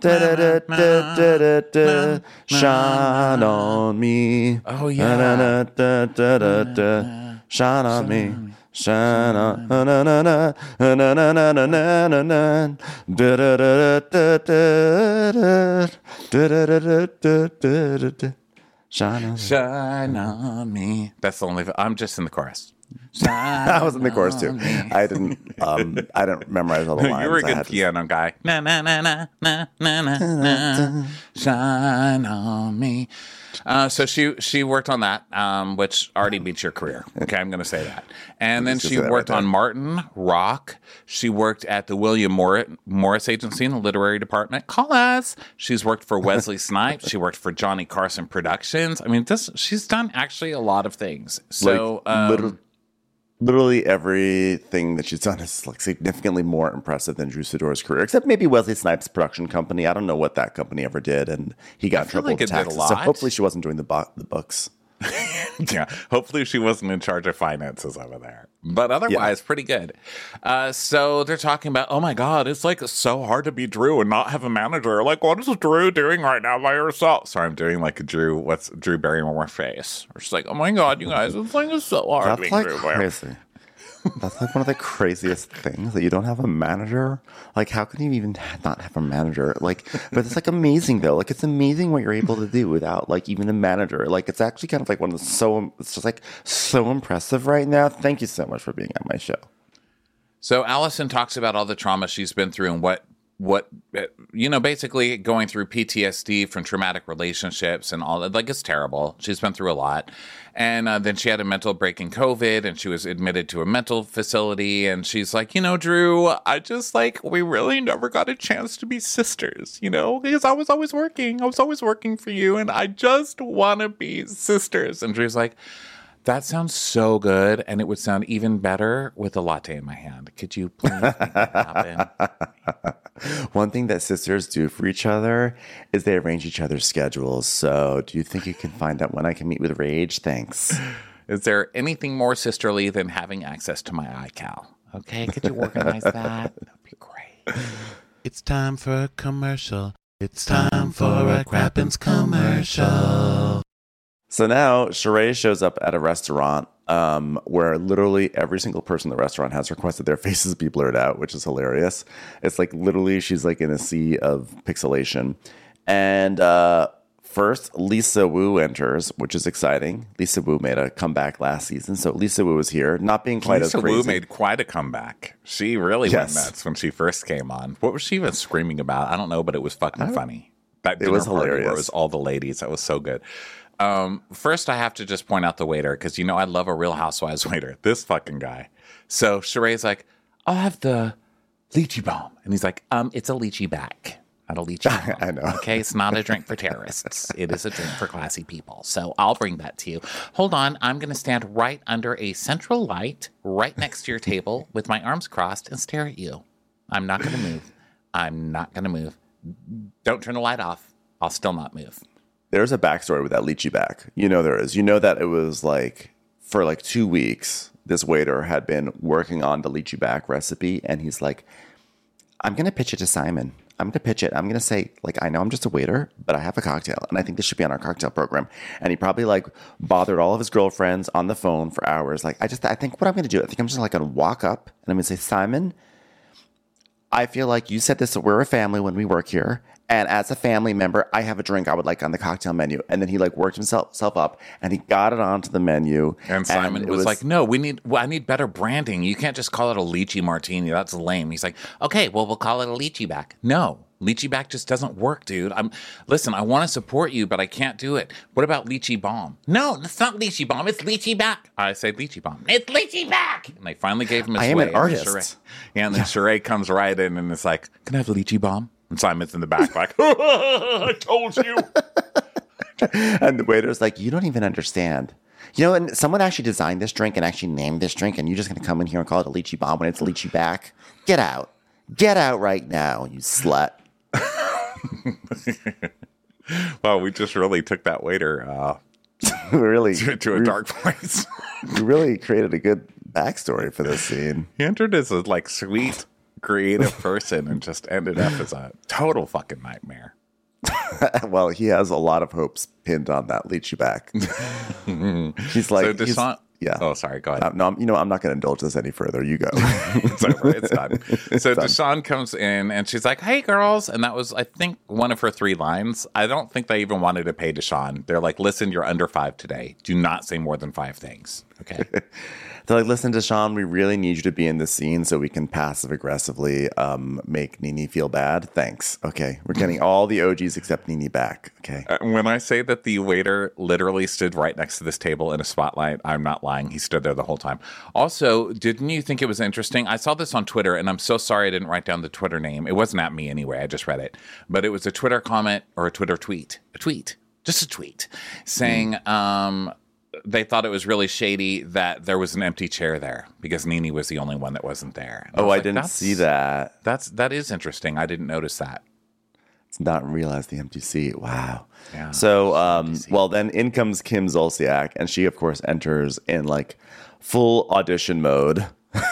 on me. Oh yeah. Shine on me. Shine on. Shine on me. That's the only. I'm just in the chorus. I was in the chorus too. I didn't memorize all the lines. You were a I good had to- piano guy. Na na na na na na na na. Shine on me. So she worked on that, which already beats your career. Okay, I'm going to say that. And then Let's just she say that worked right on there. Martin, Rock. She worked at the William Morris Agency in the literary department. Call us. She's worked for Wesley Snipes. She worked for Johnny Carson Productions. I mean, she's done actually a lot of things. So literally everything that she's done is like significantly more impressive than Drew Sidor's career, except maybe Wesley Snipes' production company. I don't know what that company ever did, and he got in feel trouble like with it did a taxes. So lot. hopefully she wasn't doing the books. yeah, hopefully she wasn't in charge of finances over there. But otherwise, pretty good. So they're talking about, oh my God, it's like so hard to be Drew and not have a manager. Like, what is Drew doing right now by herself? Sorry, I'm doing like a Drew Barrymore face. Or she's like, oh my God, you guys, it's so hard That's being like Drew Barrymore. crazy. That's like one of the craziest things that you don't have a manager. Like, how can you even not have a manager? Like, but it's like amazing though. Like, it's amazing what you're able to do without like even a manager. Like, it's actually kind of like it's just like so impressive right now. Thank you so much for being on my show. So Allison talks about all the trauma she's been through and what basically going through PTSD from traumatic relationships and all that. Like, it's terrible. She's been through a lot. And then she had a mental break in COVID and she was admitted to a mental facility. And she's like, Drew, I just we really never got a chance to be sisters, because I was always working. I was always working for you. And I just want to be sisters. And Drew's like, that sounds so good, and it would sound even better with a latte in my hand. Could you please make that happen? One thing that sisters do for each other is they arrange each other's schedules. So do you think you can find out when I can meet with Rage? Thanks. Is there anything more sisterly than having access to my iCal? Okay, could you organize that? That'd be great. It's time for a commercial. It's time for a Crappens commercial. So now Sheree shows up at a restaurant where literally every single person in the restaurant has requested their faces be blurred out, which is hilarious. It's like literally she's like in a sea of pixelation. And first, Lisa Wu enters, which is exciting. Lisa Wu made a comeback last season. So Lisa Wu is here, not being quite Lisa as crazy. Wu made quite a comeback. She really Yes. went nuts when she first came on. What was she even screaming about? I don't know, but it was fucking funny. That dinner was party where hilarious. it was all the ladies. That was so good. First, I have to just point out the waiter because I love a Real Housewives waiter. This fucking guy. So Sheree's like, I'll have the lychee bomb, and he's like, it's a lychee back, not a lychee bomb. I know. Okay, it's not a drink for terrorists. It is a drink for classy people. So I'll bring that to you. Hold on, I'm going to stand right under a central light, right next to your table, with my arms crossed, and stare at you. I'm not going to move. I'm not going to move. Don't turn the light off. I'll still not move. There's a backstory with that lychee back. There is. That it was like for like 2 weeks, this waiter had been working on the lychee back recipe, and he's like, I'm going to pitch it to Simon. I'm going to pitch it. I'm going to say, I know I'm just a waiter, but I have a cocktail, and I think this should be on our cocktail program. And he probably bothered all of his girlfriends on the phone for hours. I think what I'm going to do, I think I'm just going to walk up and I'm going to say, Simon, I feel like you said this, we're a family when we work here. And as a family member, I have a drink I would like on the cocktail menu. And then he worked himself up and he got it onto the menu. And Simon it was like, no, I need better branding. You can't just call it a lychee martini. That's lame. He's like, okay, well, we'll call it a lychee back. No, lychee back just doesn't work, dude. Listen, I want to support you, but I can't do it. What about lychee bomb? No, it's not lychee bomb. It's lychee back. I say lychee bomb. It's lychee back. And they finally gave him his I am way. an artist. And then Sheree comes right in and is like, can I have a lychee bomb? And Simon's in the back like, I told you. And the waiter's like, you don't even understand. And someone actually designed this drink and actually named this drink, and you're just going to come in here and call it a lychee bomb when it's lychee back? Get out. Get out right now, you slut. Well, we just really took that waiter Really, to a dark place. We really created a good backstory for this scene. He entered as a sweet, creative person and just ended up as a total fucking nightmare. Well, he has a lot of hopes pinned on that lychee back. He's like, So Deshaun. yeah. Oh, sorry. Go ahead. No, I'm not going to indulge this any further. You go. It's over. It's done. So Deshaun comes in and she's like, hey, girls. And that was, I think, one of her 3 lines. I don't think they even wanted to pay Deshaun. They're like, listen, you're under 5 today. Do not say more than 5 things. Okay. They're like, listen, Deshaun, we really need you to be in this scene so we can passive aggressively make Nene feel bad. Thanks. Okay, we're getting all the OGs except Nene back. Okay. When I say that the waiter literally stood right next to this table in a spotlight, I'm not lying. He stood there the whole time. Also, didn't you think it was interesting? I saw this on Twitter, and I'm so sorry I didn't write down the Twitter name. It wasn't at me anyway. I just read it. But it was a Twitter comment or a Twitter tweet. Just a tweet saying they thought it was really shady that there was an empty chair there because Nene was the only one that wasn't there. And I didn't see that. That is interesting. I didn't notice that. It's not realize the empty seat. Wow. Yeah. So, well, then in comes Kim Zolciak, and she, of course, enters in like full audition mode.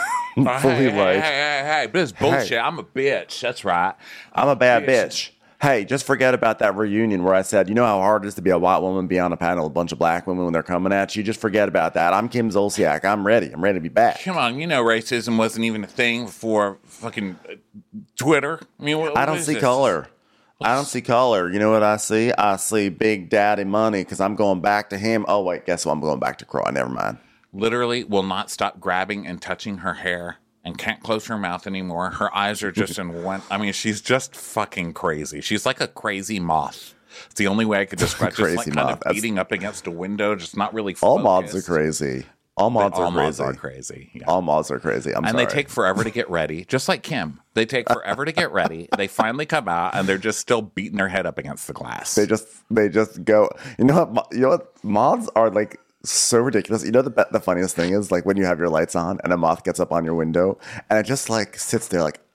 Hey, this is bullshit. Hey. I'm a bitch. That's right. I'm a bad bitch. Hey, just forget about that reunion where I said, you know how hard it is to be a white woman, be on a panel with a bunch of black women when they're coming at you? Just forget about that. I'm Kim Zolciak. I'm ready. I'm ready to be back. Come on, you know racism wasn't even a thing before fucking Twitter. I mean, I don't see color. I don't see color. You know what I see? I see Big Daddy Money because I'm going back to him. Oh, wait, guess what? I'm going back to Croy. Never mind. Literally will not stop grabbing and touching her hair and can't close her mouth anymore. Her eyes are just in one. I mean, she's just fucking crazy. She's like a crazy moth. It's the only way I could describe it. Just like kind of beating up against a window, just not really focused. All moths are crazy. All moths are crazy. Yeah. All moths are crazy. I'm sorry. And they take forever to get ready, just like Kim. They take forever to get ready. They finally come out, and they're just still beating their head up against the glass. They just go. You know what? Moths are like so ridiculous. You know the funniest thing is like when you have your lights on and a moth gets up on your window and it just like sits there like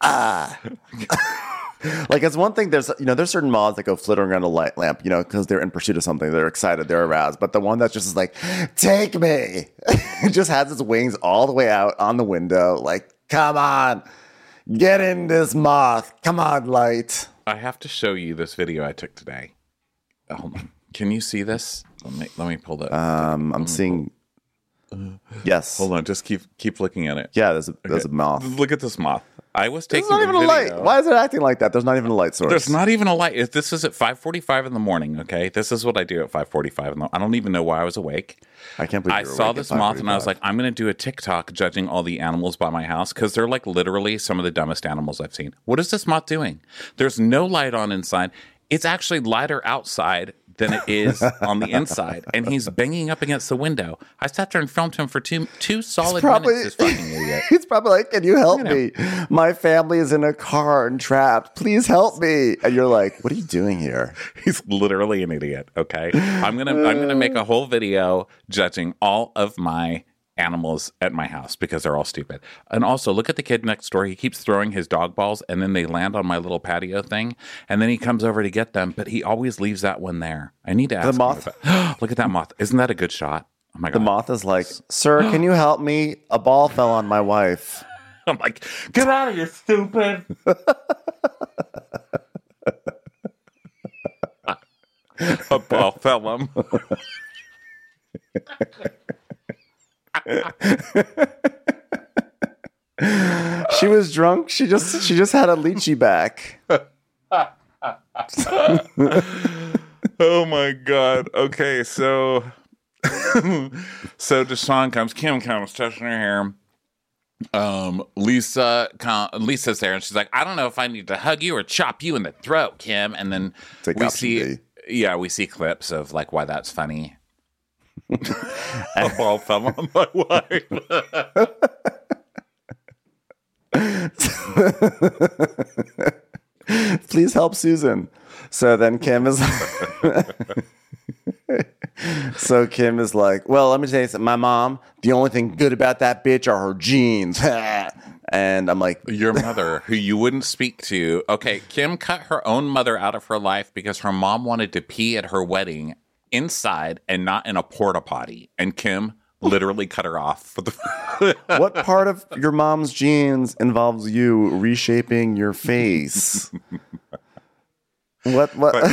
like it's one thing. There's certain moths that go flittering around a light lamp, because they're in pursuit of something. They're excited. They're aroused. But the one that just is like, take me, it just has its wings all the way out on the window. Like, come on, get in this moth. Come on, light. I have to show you this video I took today. Hold on. Can you see this? Let me pull that. I'm seeing. Yes. Hold on. Just keep looking at it. Yeah, there's a moth. Look at this moth. I was taking. There's not even a light. Why is it acting like that? There's not even a light source. There's not even a light. This is at 5:45 in the morning. Okay, this is what I do at 5:45 I don't even know why I was awake. I can't believe I saw this moth and I was like, I'm going to do a TikTok judging all the animals by my house because they're like literally some of the dumbest animals I've seen. What is this moth doing? There's no light on inside. It's actually lighter outside than it is on the inside, and he's banging up against the window. I sat there and filmed him for two solid minutes. This fucking idiot. He's probably like, "Can you help me? My family is in a car and trapped. Please help me." And you're like, "What are you doing here?" He's literally an idiot. Okay, I'm gonna make a whole video judging all of my animals at my house because they're all stupid. And also, look at the kid next door. He keeps throwing his dog balls and then they land on my little patio thing. And then he comes over to get them, but he always leaves that one there. I need to ask the moth. Look at that moth. Isn't that a good shot? Oh my God. The moth is like, "Sir, can you help me? A ball fell on my wife." I'm like, "Get out of here, stupid." A ball fell on. She was drunk. She just had a lychee back. Oh my God. Okay, so Deshaun comes, Kim comes, touching her hair. Lisa's there, and she's like, "I don't know if I need to hug you or chop you in the throat, Kim." And then we see clips of like why that's funny. A ball fell on my wife. Please help Susan. So then Kim is like, "Well, let me tell you something. My mom, the only thing good about that bitch are her jeans." And I'm like, your mother, who you wouldn't speak to. Okay, Kim cut her own mother out of her life because her mom wanted to pee at her wedding inside and not in a porta potty, and Kim literally cut her off for the What part of your mom's genes involves you reshaping your face? What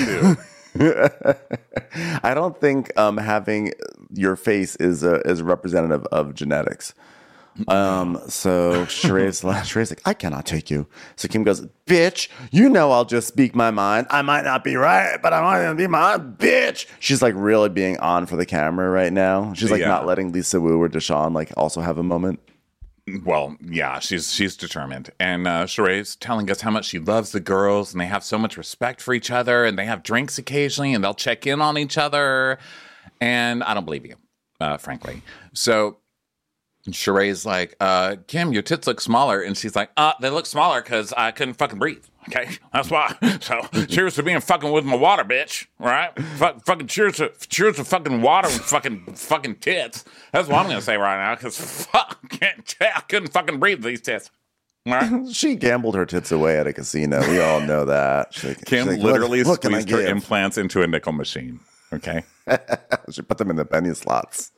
I don't think having your face is representative of genetics. So Sheree's like, I cannot take you. So Kim goes, bitch, you know I'll just speak my mind. I might not be right, but I might not be my bitch. She's like really being on for the camera right now. She's like not letting Lisa Wu or Deshawn like also have a moment. Well, yeah, she's determined. And Sheree's telling us how much she loves the girls and they have so much respect for each other and they have drinks occasionally and they'll check in on each other. And I don't believe you, frankly. So Sheree's like, Kim, your tits look smaller. And she's like, they look smaller because I couldn't fucking breathe. Okay, that's why. So cheers to being fucking with my water, bitch. Right? Fucking cheers to fucking water and fucking tits. That's what I'm gonna say right now. Because fuck, I couldn't fucking breathe these tits. Right? She gambled her tits away at a casino. We all know that. Kim literally squeezed her implants into a nickel machine. Okay, she put them in the penny slots.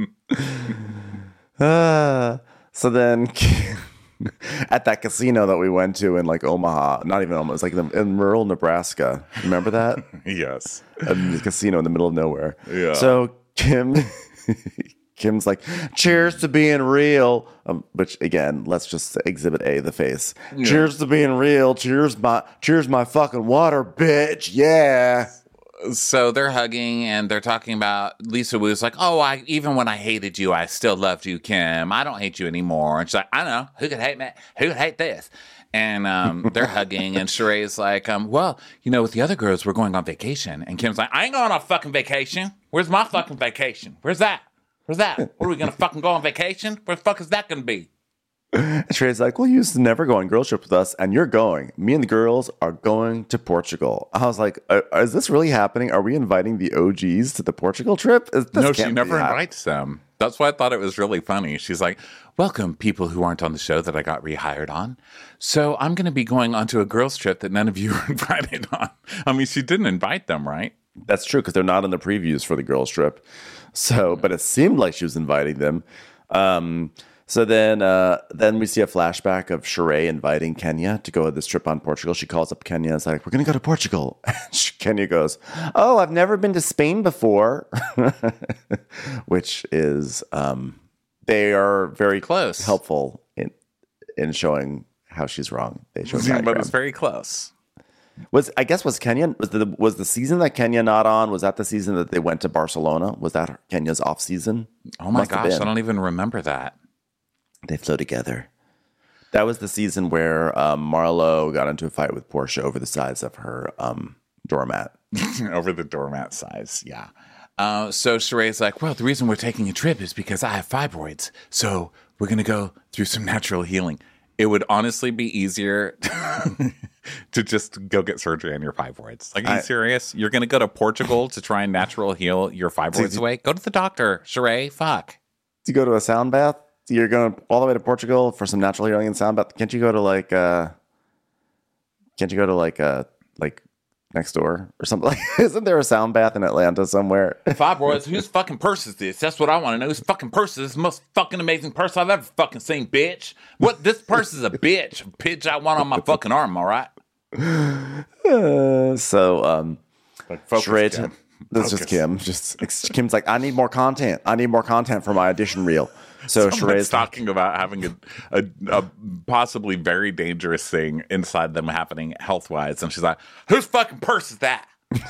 So then at that casino that we went to in like Omaha, not even Omaha, it was like in rural Nebraska. Remember that? Yes. A casino in the middle of nowhere. Yeah. So Kim's like, cheers to being real. Which again, let's just exhibit A, the face. Yeah. Cheers to being real. Cheers my fucking water, bitch. Yeah. So they're hugging and they're talking about Lisa Wu's like, oh, even when I hated you, I still loved you, Kim. I don't hate you anymore. And she's like, I know. Who could hate me? Who could hate this? And they're hugging and Sheree's like, well, you know, with the other girls, we're going on vacation. And Kim's like, I ain't going on fucking vacation. Where's my fucking vacation? Where's that? Where's that? What, are we going to fucking go on vacation? Where the fuck is that going to be? And Sheree's like, well, you used to never go on girl trip with us, and you're going. Me and the girls are going to Portugal. I was like, is this really happening? Are we inviting the OGs to the Portugal trip? No, she never invites them. That's why I thought it was really funny. She's like, welcome, people who aren't on the show that I got rehired on. So I'm going to be going onto a girls trip that none of you are invited on. I mean, she didn't invite them, right? That's true, because they're not in the previews for the girls trip. So, but it seemed like she was inviting them. So then we see a flashback of Sheree inviting Kenya to go on this trip on Portugal. She calls up Kenya and is like, we're going to go to Portugal. And Kenya goes, oh, I've never been to Spain before. Which is, they are very close, helpful in showing how she's wrong. They show but it's very close. Was Kenya, was the season that Kenya not on, was that the season that they went to Barcelona? Was that Kenya's off season? Oh my gosh, I don't even remember that. They flew together. That was the season where Marlo got into a fight with Portia over the size of her doormat. Over the doormat size, yeah. So Sheree's like, well, the reason we're taking a trip is because I have fibroids. So we're going to go through some natural healing. It would honestly be easier to just go get surgery on your fibroids. Like, are you serious? You're going to go to Portugal to try and natural heal your fibroids away? Go to the doctor, Sheree. Fuck. Do you go to a sound bath? You're going all the way to Portugal for some natural healing and sound bath? Can't you go to like next door or something? Like, isn't there a sound bath in Atlanta somewhere? Fibroids, whose fucking purse is this? That's what I want to know. Whose fucking purse is this? The most fucking amazing purse I've ever fucking seen, bitch. What? This purse is a bitch. Bitch, I want on my fucking arm, all right? Sheree, this is just Kim. Kim's like, I need more content. I need more content for my audition reel. So Sheree's talking about having a possibly very dangerous thing inside them happening health-wise. And she's like, whose fucking purse is that?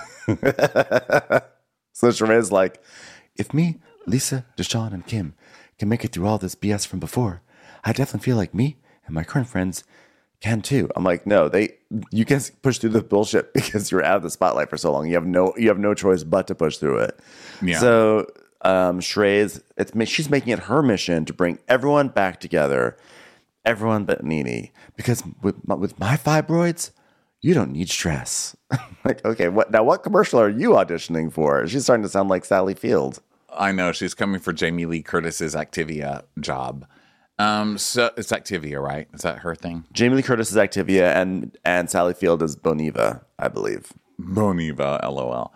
So Sheree's like, if me, Lisa, Deshawn, and Kim can make it through all this BS from before, I definitely feel like me and my current friends can too. I'm like, no, you can push through the bullshit because you're out of the spotlight for so long. You have no choice but to push through it. Yeah. So Sheree's, she's making it her mission to bring everyone back together, everyone but Nene, because with my fibroids, you don't need stress. Like, okay, what commercial are you auditioning for? She's starting to sound like Sally Field. I know, she's coming for Jamie Lee Curtis's Activia job. So it's Activia, right? Is that her thing? Jamie Lee Curtis is Activia, and Sally Field is Boniva, I believe. Boniva, LOL.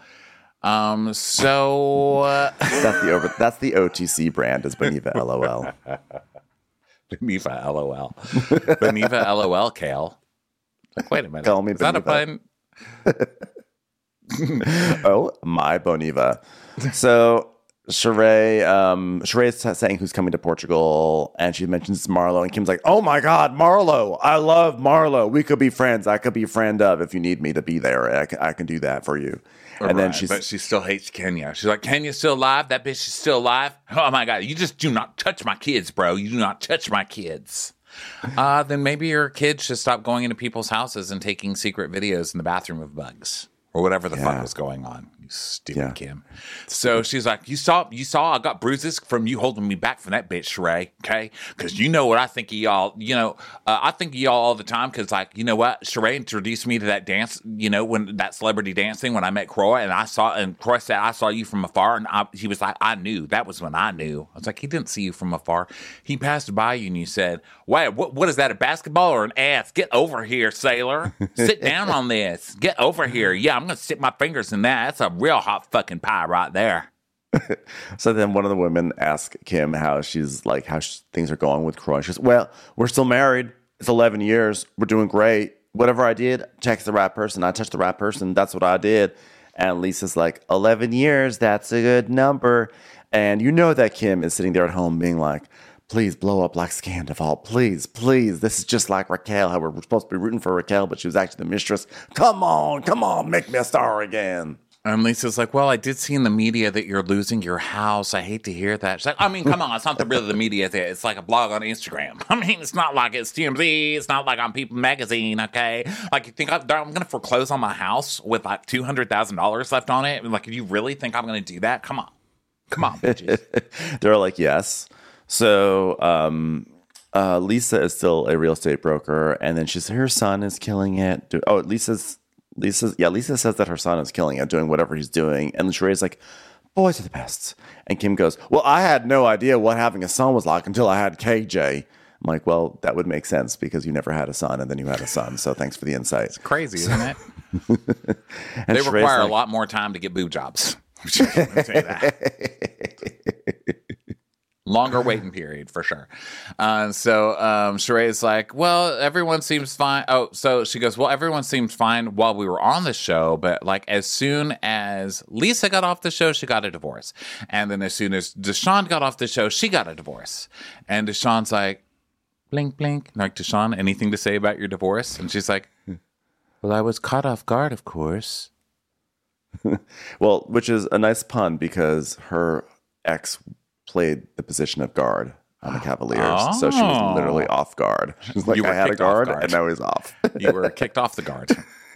So that's the OTC brand is Boniva, LOL. Boniva, LOL. Boniva, LOL, Kale. Like, wait a minute. Call me is that a pun? Oh, my Boniva. So Sheree's saying who's coming to Portugal, and she mentions Marlo, and Kim's like, "Oh my God, Marlo! I love Marlo. We could be friends. I could be friend of if you need me to be there. I can do that for you." And then but she still hates Kenya. She's like, Kenya's still alive? That bitch is still alive? Oh my God, you just do not touch my kids, bro. You do not touch my kids. Then maybe your kids should stop going into people's houses and taking secret videos in the bathroom of bugs. Or whatever the fuck was going on. You stupid Kim. So she's like, you saw I got bruises from you holding me back from that bitch, Sheree, okay? Because you know what I think of y'all, I think of y'all all the time because, like, you know what? Sheree introduced me to that dance, when that celebrity dance thing when I met Croy, and Croy said, I saw you from afar, and he was like, I knew. That was when I knew. I was like, he didn't see you from afar. He passed by you and you said, wait, what is that, a basketball or an ass? Get over here, sailor. Sit down on this. Get over here. Yeah, I'm going to stick my fingers in that. That's a real hot fucking pie right there. So then one of the women asks Kim how things are going with Croy. She goes, well, we're still married. It's 11 years. We're doing great. Whatever I did, text the right person. I touched the right person. That's what I did. And Lisa's like, 11 years, that's a good number. And you know that Kim is sitting there at home being like, please blow up like Scandival. Please, please. This is just like Raquel, how we're supposed to be rooting for Raquel, but she was actually the mistress. Come on, make me a star again. And Lisa's like, well, I did see in the media that you're losing your house. I hate to hear that. She's like, I mean, come on. It's not really the media. It's like a blog on Instagram. I mean, it's not like it's TMZ. It's not like on People Magazine, okay? Like, you think I'm going to foreclose on my house with like $200,000 left on it? Like, you really think I'm going to do that? Come on, bitches. They're like, yes. So Lisa is still a real estate broker, and then her son is killing it. Lisa says that her son is killing it, doing whatever he's doing. And Sheree's like, boys are the best. And Kim goes, well, I had no idea what having a son was like until I had KJ. I'm like, well, that would make sense because you never had a son and then you had a son. So thanks for the insight. It's crazy, isn't it? They require a lot more time to get boob jobs. Say that. Longer waiting period for sure. So Sheree's like, well, everyone seems fine. Oh, so she goes, well, everyone seemed fine while we were on the show, but like as soon as Lisa got off the show, she got a divorce. And then as soon as Deshawn got off the show, she got a divorce. And Deshawn's like, blink, blink. Like, Deshawn, anything to say about your divorce? And she's like, well, I was caught off guard, of course. Well, which is a nice pun because her ex played the position of guard on the Cavaliers. So she was literally off guard. She's like, I had a guard and now he's off. You were kicked off the guard.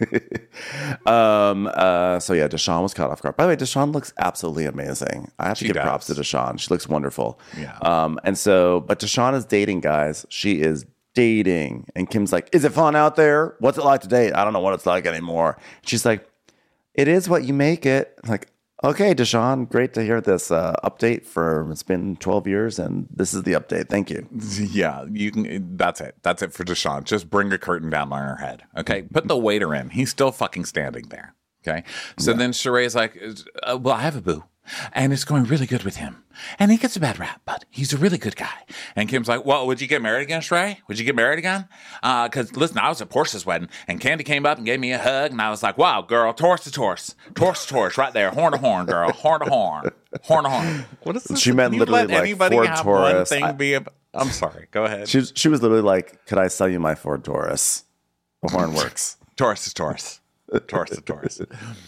So yeah, Deshawn was caught off guard. By the way, Deshawn looks absolutely amazing. I have to give props to Deshawn. She looks wonderful. Yeah. But Deshawn is dating, guys. She is dating. And Kim's like, is it fun out there? What's it like to date? I don't know what it's like anymore. She's like, it is what you make it. I'm like, okay, Deshawn, great to hear this update it's been 12 years, and this is the update. Thank you. Yeah, you can. That's it. That's it for Deshawn. Just bring a curtain down on her head. Okay, put the waiter in. He's still fucking standing there. Okay, so then Sheree's like, well, I have a boo. And it's going really good with him. And he gets a bad rap, but he's a really good guy. And Kim's like, well, would you get married again, Sheree? Would you get married again? Because, listen, I was at Portia's wedding, and Candy came up and gave me a hug, and I was like, wow, girl, Taurus to Taurus. Taurus to Taurus, right there. Horn to horn, girl. Horn to horn. Horn to horn. What is this? She meant literally like Ford Taurus. I'm sorry. Go ahead. She was literally like, could I sell you my Ford Taurus? The horn works. Taurus to Taurus. Taurus to Taurus.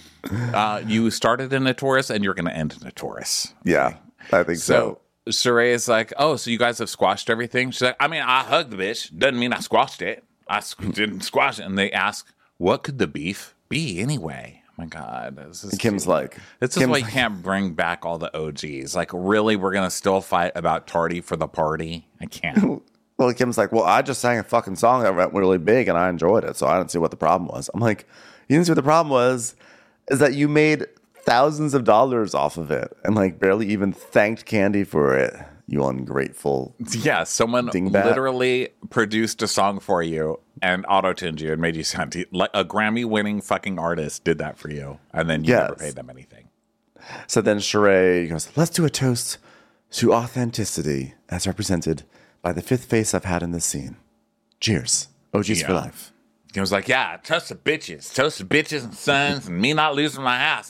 You started in a Taurus and you're going to end in a Taurus. Yeah, I think so. Sheree is like, oh, so you guys have squashed everything? She's like, I mean, I hugged the bitch. Doesn't mean I squashed it. I didn't squash it. And they ask, what could the beef be anyway? Oh my God. Kim's like, this is why you can't bring back all the OGs. Like, really, we're going to still fight about Tardy for the party? I can't. Well, Kim's like, well, I just sang a fucking song that went really big and I enjoyed it. So I don't see what the problem was. I'm like, you didn't see what the problem was? Is that you made thousands of dollars off of it and like barely even thanked Candy for it, you ungrateful. Yeah, someone dingbat. Literally produced a song for you and auto-tuned you and made you sound like a Grammy-winning fucking artist did that for you, and then you never paid them anything. So then Sheree goes, let's do a toast to authenticity as represented by the fifth face I've had in this scene. Cheers. OGs for life. He was like, yeah, toast the bitches and sons and me not losing my house. And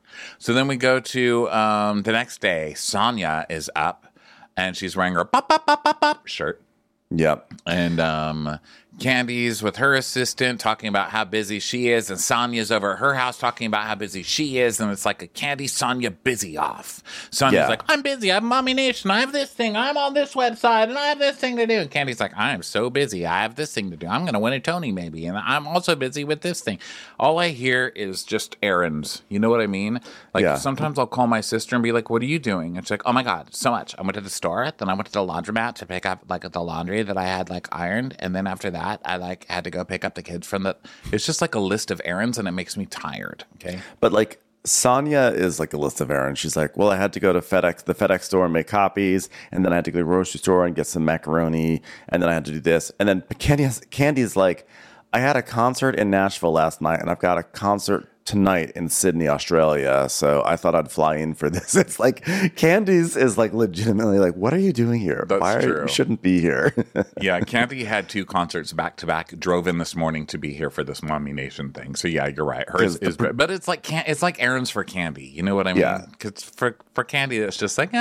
So then we go to the next day. Sonia is up, and she's wearing her pop, pop, pop, pop, pop shirt. Yep. And Candy's with her assistant talking about how busy she is, and Sonia's over at her house talking about how busy she is, and it's like a Candy Sonia busy off. Sonia's like, I'm busy, I'm Mommy Nation, I have this thing, I'm on this website, and I have this thing to do. And Candy's like, I am so busy, I have this thing to do. I'm going to win a Tony maybe, and I'm also busy with this thing. All I hear is just errands. You know what I mean? Like sometimes I'll call my sister and be like, what are you doing? And she's like, oh my God, so much. I went to the store, then I went to the laundromat to pick up like the laundry that I had like ironed, and then after that I like had to go pick up the kids from the. It's just like a list of errands, and it makes me tired. Okay, but like Sonia is like a list of errands. She's like, well, I had to go to the FedEx store and make copies, and then I had to go to the grocery store and get some macaroni, and then I had to do this, and then Candy's like, I had a concert in Nashville last night, and I've got a concert tonight in Sydney, Australia. So I thought I'd fly in for this. It's like Candy's is like legitimately like, what are you doing here? That's true. You shouldn't be here. Yeah, Candy had 2 concerts back to back. Drove in this morning to be here for this Mommy Nation thing. So yeah, you're right. Hers is, but it's like errands for Candy. You know what I mean? Yeah. Because for Candy, it's just like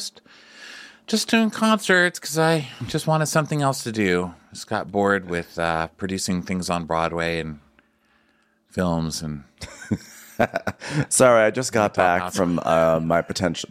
just doing concerts because I just wanted something else to do. Just got bored with producing things on Broadway and films and. Sorry, I just got back from my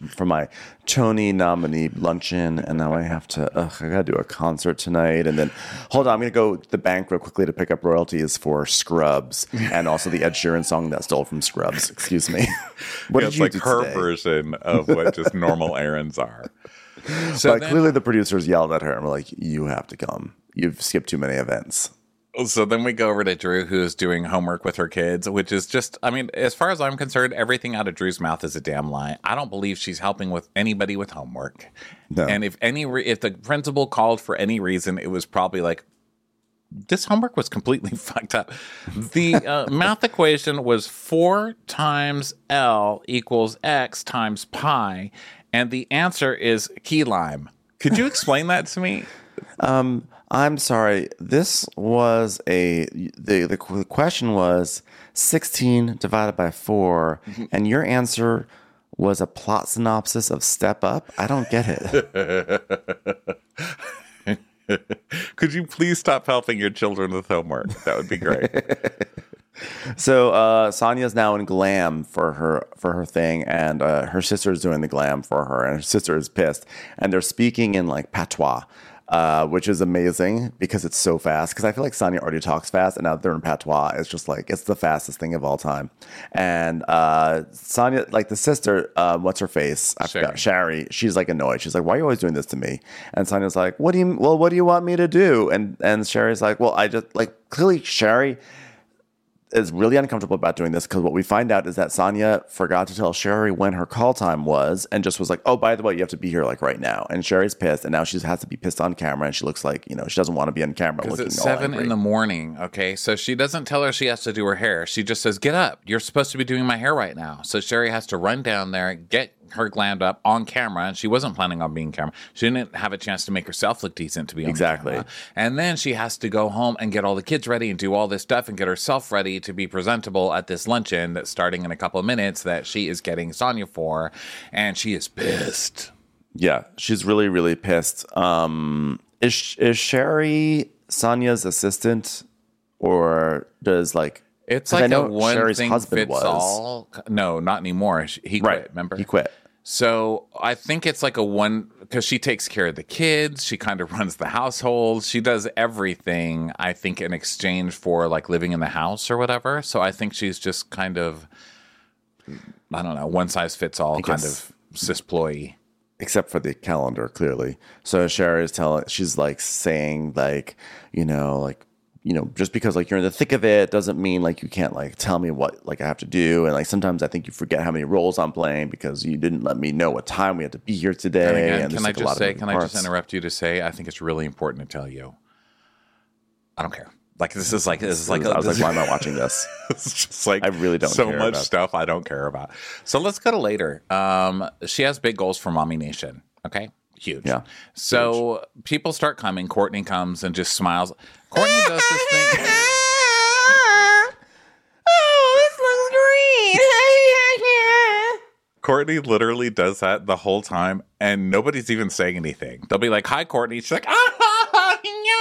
Tony nominee luncheon, and now I have to. I gotta do a concert tonight, and then hold on, I'm gonna go to the bank real quickly to pick up royalties for Scrubs, and also the Ed Sheeran song that stole from Scrubs. Excuse me. What did you like do her today? version of what just normal errands are. So but clearly, the producers yelled at her and were like, "You have to come. You've skipped too many events." So then we go over to Drew, who's doing homework with her kids, which is just, I mean, as far as I'm concerned, everything out of Drew's mouth is a damn lie. I don't believe she's helping with anybody with homework. No. And if the principal called for any reason, it was probably like, this homework was completely fucked up. The math equation was 4 times L equals X times pi, and the answer is key lime. Could you explain that to me? I'm sorry. This was the question was 16 divided by 4, and your answer was a plot synopsis of Step Up. I don't get it. Could you please stop helping your children with homework? That would be great. So Sonia's now in glam for her thing, and her sister's doing the glam for her, and her sister is pissed, and they're speaking in like patois. Which is amazing because it's so fast. Because I feel like Sonia already talks fast, and now they're in patois. It's just like, it's the fastest thing of all time. And Sonia, like the sister, what's her face? I forgot. Sherry. She's like annoyed. She's like, "Why are you always doing this to me?" And Sonia's like, what do you want me to do? And Sherry's like, well, I just like, clearly Sherry is really uncomfortable about doing this because what we find out is that Sonia forgot to tell Sherry when her call time was and just was like, oh, by the way, you have to be here like right now. And Sherry's pissed, and now she has to be pissed on camera, and she looks like, she doesn't want to be on camera looking it's all 7 angry. in the morning, okay? So she doesn't tell her she has to do her hair. She just says, get up. You're supposed to be doing my hair right now. So Sherry has to run down there, get her glammed up on camera, and she wasn't planning on being camera. She didn't have a chance to make herself look decent to be on camera. And then she has to go home and get all the kids ready and do all this stuff and get herself ready to be presentable at this luncheon that's starting in a couple of minutes that she is getting Sonia for, and she is pissed. Yeah, she's really, really pissed. Is Sherry Sonia's assistant, or does like... It's like a one Sherry's thing husband fits all. No, not anymore. He quit, remember? He quit. So I think it's like a one, because she takes care of the kids. She kind of runs the household. She does everything, I think, in exchange for like living in the house or whatever. So I think she's just kind of, I don't know, one size fits all kind of cis-ploy. Except for the calendar, clearly. So Sherry is she's like saying like, just because like you're in the thick of it doesn't mean like you can't like tell me what like I have to do. And like sometimes I think you forget how many roles I'm playing because you didn't let me know what time we had to be here today. And again, and can I just interrupt you to say I think it's really important to tell you I don't care. Like this is like I was like, why am I watching this? It's just like I really don't so care much about stuff I don't care about. So let's go to later. She has big goals for Mommy Nation. Okay. Huge. Yeah. So people start coming. Courtney comes and just smiles. Courtney does this thing. Oh, this looks great. Courtney literally does that the whole time, and nobody's even saying anything. They'll be like, "Hi, Courtney." She's like, "Oh,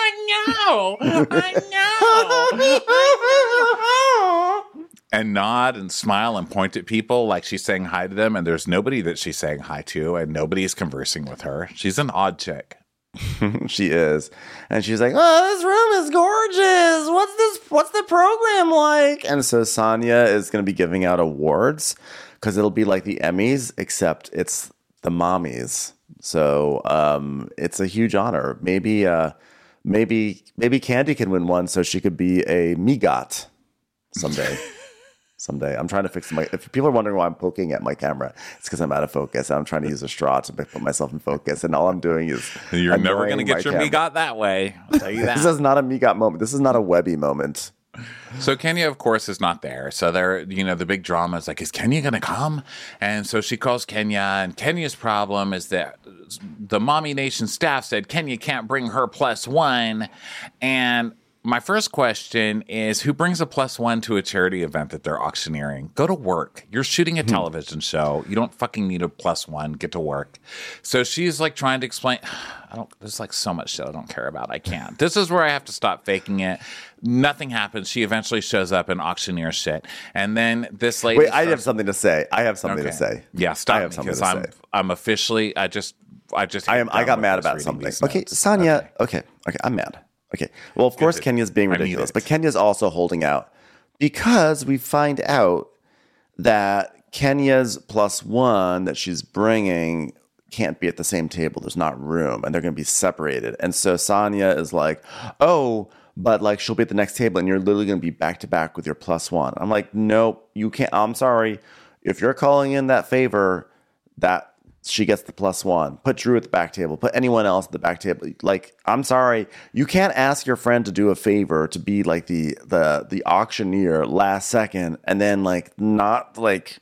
no, and nod and smile and point at people like she's saying hi to them, and there's nobody that she's saying hi to, and nobody's conversing with her. She's an odd chick. She is. And she's like, "Oh, this room is gorgeous. What's the program like?" And so Sonia is going to be giving out awards because it'll be like the Emmys, except it's the mommies. So it's a huge honor. Maybe Candy can win one so she could be a MEGOT someday. Someday. I'm trying to fix if people are wondering why I'm poking at my camera, it's because I'm out of focus. I'm trying to use a straw to put myself in focus, and all I'm doing is You're never going to get your MEGOT that way. I'll tell you that. This is not a MEGOT moment. This is not a Webby moment. So Kenya, of course, is not there. So they're, the big drama is like, is Kenya going to come? And so she calls Kenya, and Kenya's problem is that the Mommy Nation staff said Kenya can't bring her +1. And my first question is, who brings a +1 to a charity event that they're auctioneering? Go to work. You're shooting a television show. You don't fucking need a +1. Get to work. So she's like trying to explain, there's like so much shit I don't care about. I can't. This is where I have to stop faking it. Nothing happens. She eventually shows up and auctioneers shit. And then this lady. Wait, I have something to say. to say. Yeah, stop because I'm officially, I got mad about something. Okay, Sonia. Okay, I'm mad. Okay. Well, of course, Kenya's being ridiculous, but Kenya's also holding out because we find out that Kenya's +1 that she's bringing can't be at the same table. There's not room, and they're going to be separated. And so Sonia is like, "Oh, but like she'll be at the next table, and you're literally going to be back to back with your +1." I'm like, "Nope, you can't. I'm sorry. If you're calling in that favor, that." She gets the +1. Put Drew at the back table. Put anyone else at the back table. Like, I'm sorry. You can't ask your friend to do a favor to be like the auctioneer last second and then not let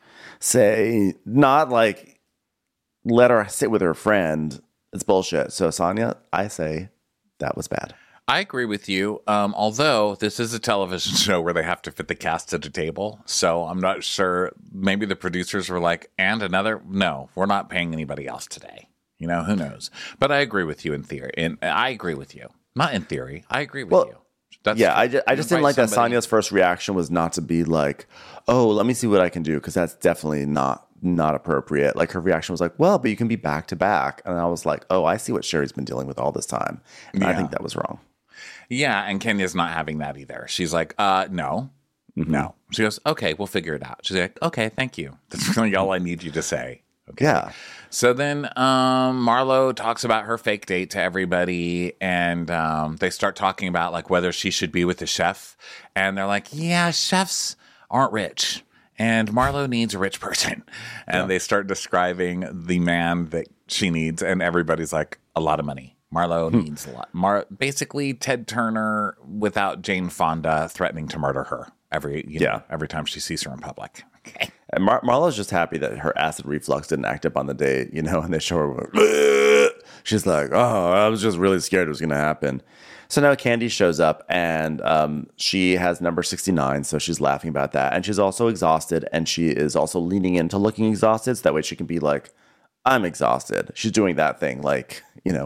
her sit with her friend. It's bullshit. So Sonia, I say that was bad. I agree with you. Although this is a television show where they have to fit the cast at a table. So I'm not sure. Maybe the producers were like, and another? No, we're not paying anybody else today. Who knows? But I agree with you in theory. And I agree with you. Not in theory. I agree with you. I just didn't like that Sonia's first reaction was not to be like, "Oh, let me see what I can do," because that's definitely not appropriate. Like her reaction was like, "Well, but you can be back to back." And I was like, "Oh, I see what Sherry's been dealing with all this time." And I think that was wrong. Yeah, and Kenya's not having that either. She's like, no. She goes, "Okay, we'll figure it out." She's like, "Okay, thank you. That's really all I need you to say." Okay. Yeah. So then Marlo talks about her fake date to everybody, and they start talking about like whether she should be with the chef. And they're like, "Yeah, chefs aren't rich, and Marlo needs a rich person." And they start describing the man that she needs, and everybody's like, "A lot of money." Marlo needs a lot. Basically, Ted Turner without Jane Fonda threatening to murder her every time she sees her in public. Okay. And Marlo's just happy that her acid reflux didn't act up on the date, and they show her. She's like, "Oh, I was just really scared it was going to happen." So now Candy shows up, and she has number 69, so she's laughing about that. And she's also exhausted, and she is also leaning into looking exhausted, so that way she can be like, "I'm exhausted." She's doing that thing, like,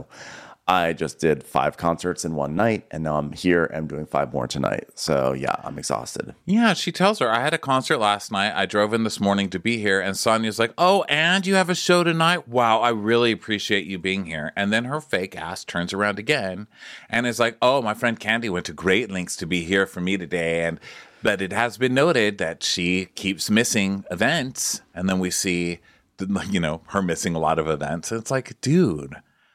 I just did 5 concerts in one night, and now I'm here and I'm doing 5 more tonight. So, yeah, I'm exhausted. Yeah, she tells her, "I had a concert last night. I drove in this morning to be here." And Sonia's like, "Oh, and you have a show tonight? Wow, I really appreciate you being here." And then her fake ass turns around again and is like, "Oh, my friend Candy went to great lengths to be here for me today. But it has been noted that she keeps missing events." And then we see, her missing a lot of events. And it's like, dude...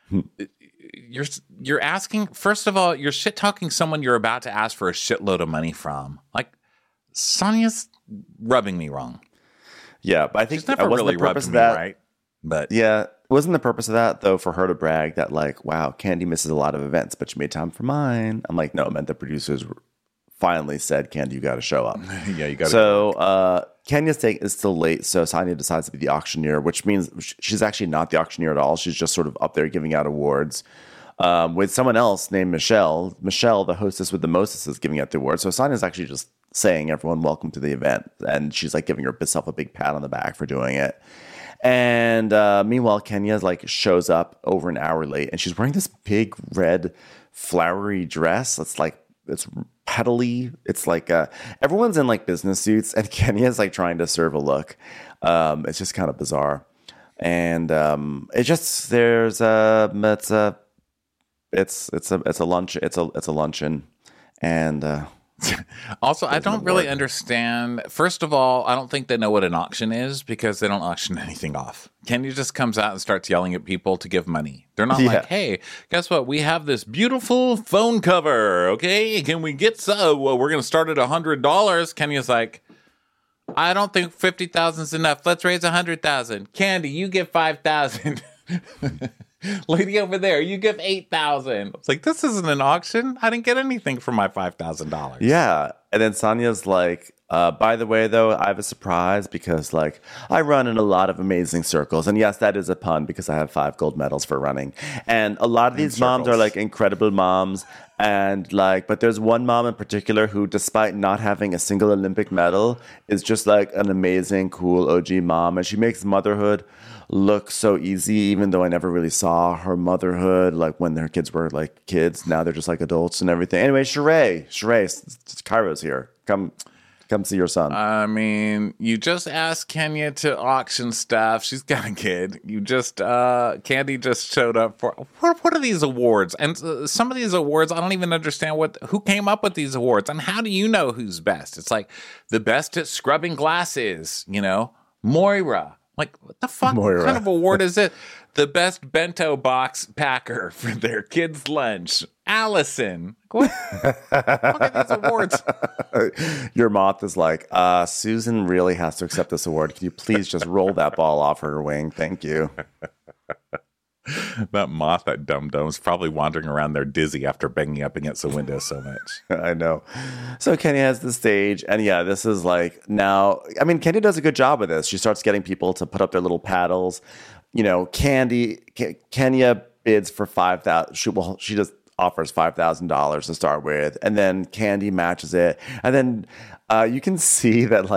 You're asking, first of all, you're shit talking someone you're about to ask for a shitload of money from. Like, Sonia's rubbing me wrong. Yeah, but I think she's never really rubbed me right. But yeah, wasn't the purpose of that though for her to brag that like, "Wow, Candy misses a lot of events, but she made time for mine"? I'm like, no, it meant the producers finally said, "Candy, you got to show up." Yeah, you got to. So Kenya's date is still late, so Sonia decides to be the auctioneer, which means she's actually not the auctioneer at all. She's just sort of up there giving out awards with someone else named Michelle. Michelle, the hostess with the mostest, is giving out the awards. So Sonia's actually just saying, "Everyone, welcome to the event," and she's like giving herself a big pat on the back for doing it. And meanwhile, Kenya like shows up over an hour late, and she's wearing this big red flowery dress. It's petally. It's like everyone's in like business suits, and Kenya's like trying to serve a look. It's just kind of bizarre, and it's a luncheon, and. Also, I don't really understand. First of all, I don't think they know what an auction is because they don't auction anything off. Kenya just comes out and starts yelling at people to give money. They're not like, hey, guess what? We have this beautiful phone cover. Okay, can we get some? Well, we're going to start at $100. Kenya's like, I don't think 50,000 is enough. Let's raise 100,000. Candy, you give 5,000. Lady over there, you give 8,000. It's like, this isn't an auction. I didn't get anything for my $5,000. Yeah. And then Sonya's like, by the way, though, I have a surprise because like I run in a lot of amazing circles. And yes, that is a pun because I have 5 gold medals for running. And a lot of these moms are like incredible moms. And like, but there's one mom in particular who, despite not having a single Olympic medal, is just like an amazing, cool OG mom. And she makes motherhood look so easy, even though I never really saw her motherhood, like when their kids were like kids. Now they're just like adults and everything. Anyway, Sheree, Cairo's here. Come see your son. I mean, you just asked Kenya to auction stuff. She's got a kid. You just, Candy just showed up for, what are these awards? And some of these awards, I don't even understand who came up with these awards. And how do you know who's best? It's like the best at scrubbing glasses, Moira. Like, what the fuck kind of award is it? The best bento box packer for their kids' lunch. Allison. What are these awards? Your moth is like, Susan really has to accept this award. Can you please just roll that ball off her wing? Thank you. That moth, that dum-dum, is probably wandering around there dizzy after banging up against the window so much. I know. So Kenya has the stage, and yeah, this is like now. I mean, Kenya does a good job of this. She starts getting people to put up their little paddles. Kenya bids for 5,000. She just offers $5,000 to start with, and then Candy matches it, and then you can see that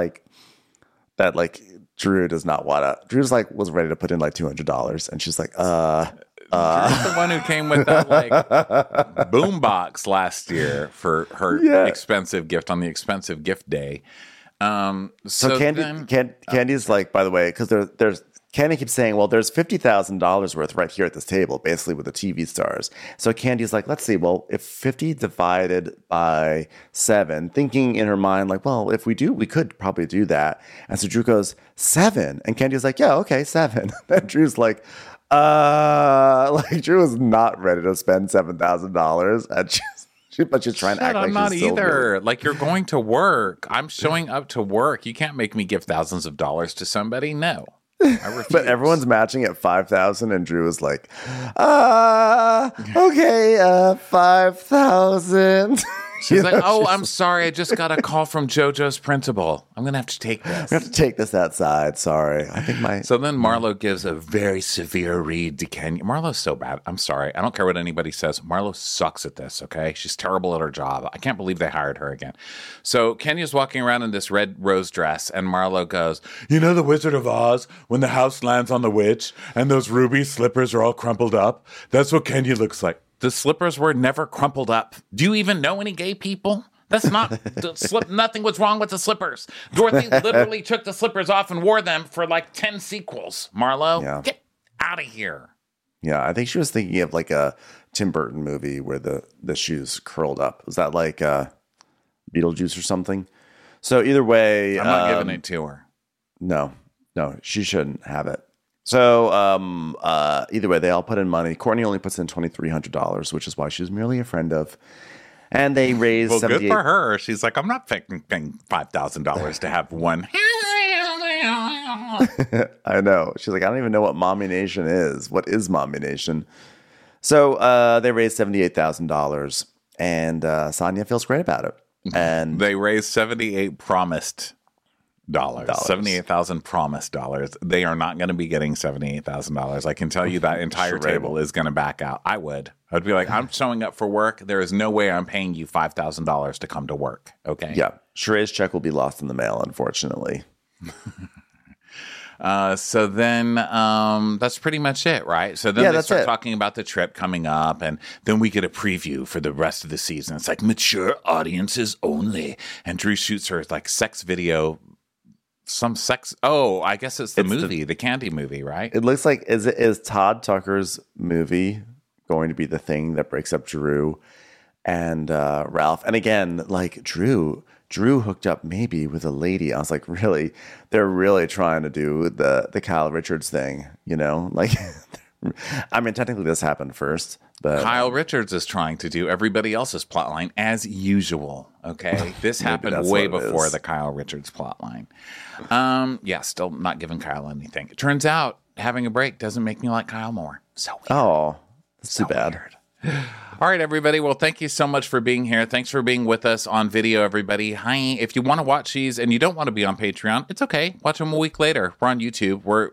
Drew does not want to. Drew's like was ready to put in like $200, and she's like, Drew's the one who came with that like boombox last year for her expensive gift on the expensive gift day. So Candy's like, by the way, because there's Candy keeps saying, well, there's $50,000 worth right here at this table, basically with the TV stars. So Candy's like, let's see, well, if 50 divided by 7, thinking in her mind, like, well, if we do, we could probably do that. And so Drew goes, 7. And Candy's like, yeah, okay, 7. And Drew's like Drew is not ready to spend $7,000. And but she's trying to act like I'm not she's either. Really... Like, you're going to work. I'm showing up to work. You can't make me give thousands of dollars to somebody. No. But everyone's matching at 5,000, and Drew is like, okay, 5,000. She's like, oh, I'm sorry. I just got a call from JoJo's principal. I'm going to have to take this. We have to take this outside. Sorry. I think So then Marlo gives a very severe read to Kenya. Marlo's so bad. I'm sorry. I don't care what anybody says. Marlo sucks at this, okay? She's terrible at her job. I can't believe they hired her again. So Kenya's walking around in this red rose dress, and Marlo goes, you know the Wizard of Oz, when the house lands on the witch, and those ruby slippers are all crumpled up? That's what Kenya looks like. The slippers were never crumpled up. Do you even know any gay people? That's not nothing was wrong with the slippers. Dorothy literally took the slippers off and wore them for like 10 sequels. Marlo, get out of here. Yeah, I think she was thinking of like a Tim Burton movie where the shoes curled up. Was that like Beetlejuice or something? So either way, I'm not giving it to her. No, she shouldn't have it. So either way, they all put in money. Courtney only puts in $2,300, which is why she's merely a friend of. And they raised well, good for her. She's like, I'm not paying $5,000 to have one. I know. She's like, I don't even know what Mommy Nation is. What is Mommy Nation? So they raised $78,000, and Sonia feels great about it. And they raised 78 promised dollars. 78,000 promised dollars. They are not going to be getting $78,000. I can tell you that entire table is going to back out. I'd be like, I'm showing up for work. There is no way I'm paying you $5,000 to come to work. Okay. Yeah. Sheree's check will be lost in the mail, unfortunately. So then that's pretty much it, right? So then Yeah, they that's start it. talking about the trip coming up, and then we get a preview for the rest of the season. It's like mature audiences only. And Drew shoots her like sex video. I guess it's the movie, the Candy movie, right? It looks like is Todd Tucker's movie going to be the thing that breaks up Drew and Ralph? And again, like Drew hooked up maybe with a lady. I was like, really? They're really trying to do the Kyle Richards thing, you know? Like, I mean, technically this happened first, but Kyle Richards is trying to do everybody else's plotline as usual. Okay, this happened that's way what it before is. the Kyle Richards plotline. Yeah, still not giving Kyle anything. It turns out having a break doesn't make me like Kyle more. So weird. oh, that's too bad. All right, everybody. Well, thank you so much for being here. Thanks for being with us on video, everybody. Hi. If you want to watch these and you don't want to be on Patreon, it's okay. Watch them a week later. We're on YouTube. We're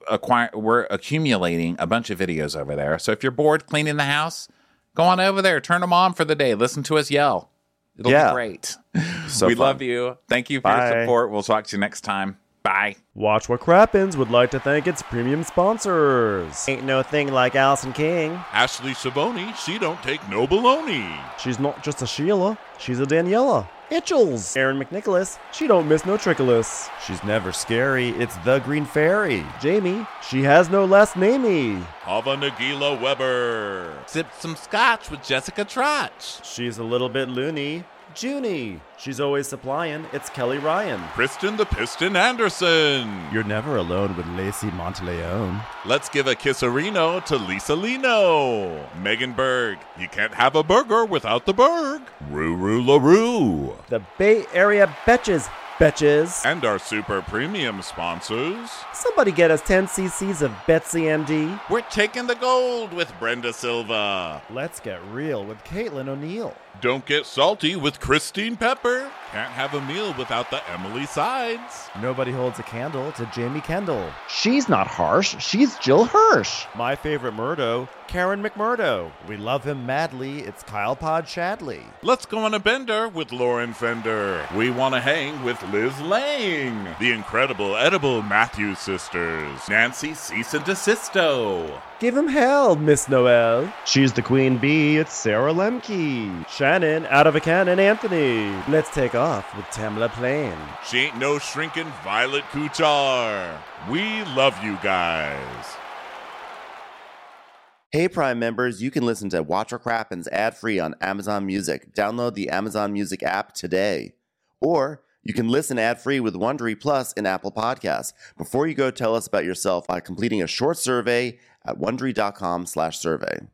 accumulating a bunch of videos over there. So if you're bored cleaning the house, go on over there. Turn them on for the day. Listen to us yell. It'll be great. So we fun. love you. Thank you for Bye. your support. We'll talk to you next time. Bye. Watch What Crappens would like to thank its premium sponsors. Ain't no thing like Allison King. Ashley Savoni, she don't take no baloney. She's not just a Sheila, she's a Daniela. Itchels. Aaron McNicholas, she don't miss no trickolas. She's never scary. It's the Green Fairy. Jamie, she has no last namey. Hava Nagila Weber. Sip some scotch with Jessica Trotch. She's a little bit loony. Junie, she's always supplying. It's Kelly Ryan. Kristen the Piston Anderson. You're never alone with Lacey Monteleone. Let's give a kisserino to Lisa Lino. Megan Berg. You can't have a burger without the Berg. Ruru LaRue. The Bay Area Betches. Betches. And our super premium sponsors. Somebody get us 10 cc's of Betsy MD. We're taking the gold with Brenda Silva. Let's get real with Caitlin O'Neill. Don't get salty with Christine Pepper. Can't have a meal without the Emily Sides. Nobody holds a candle to Jamie Kendall. She's not harsh. She's Jill Hirsch. My favorite Murdo, Karen McMurdo. We love him madly. It's Kyle Pod Shadley. Let's go on a bender with Lauren Fender. We want to hang with Liz Lang. The incredible edible Matthews sisters. Nancy Cease and Desisto. Give him hell, Miss Noel. She's the queen bee. It's Sarah Lemke. Shannon, out of a cannon, Anthony. Let's take off with Tamla Plain. She ain't no shrinking Violet Kuchar. We love you guys. Hey, Prime members, you can listen to Watch What Crappens ad-free on Amazon Music. Download the Amazon Music app today. Or you can listen ad-free with Wondery Plus in Apple Podcasts. Before you go, tell us about yourself by completing a short survey at Wondery.com/survey.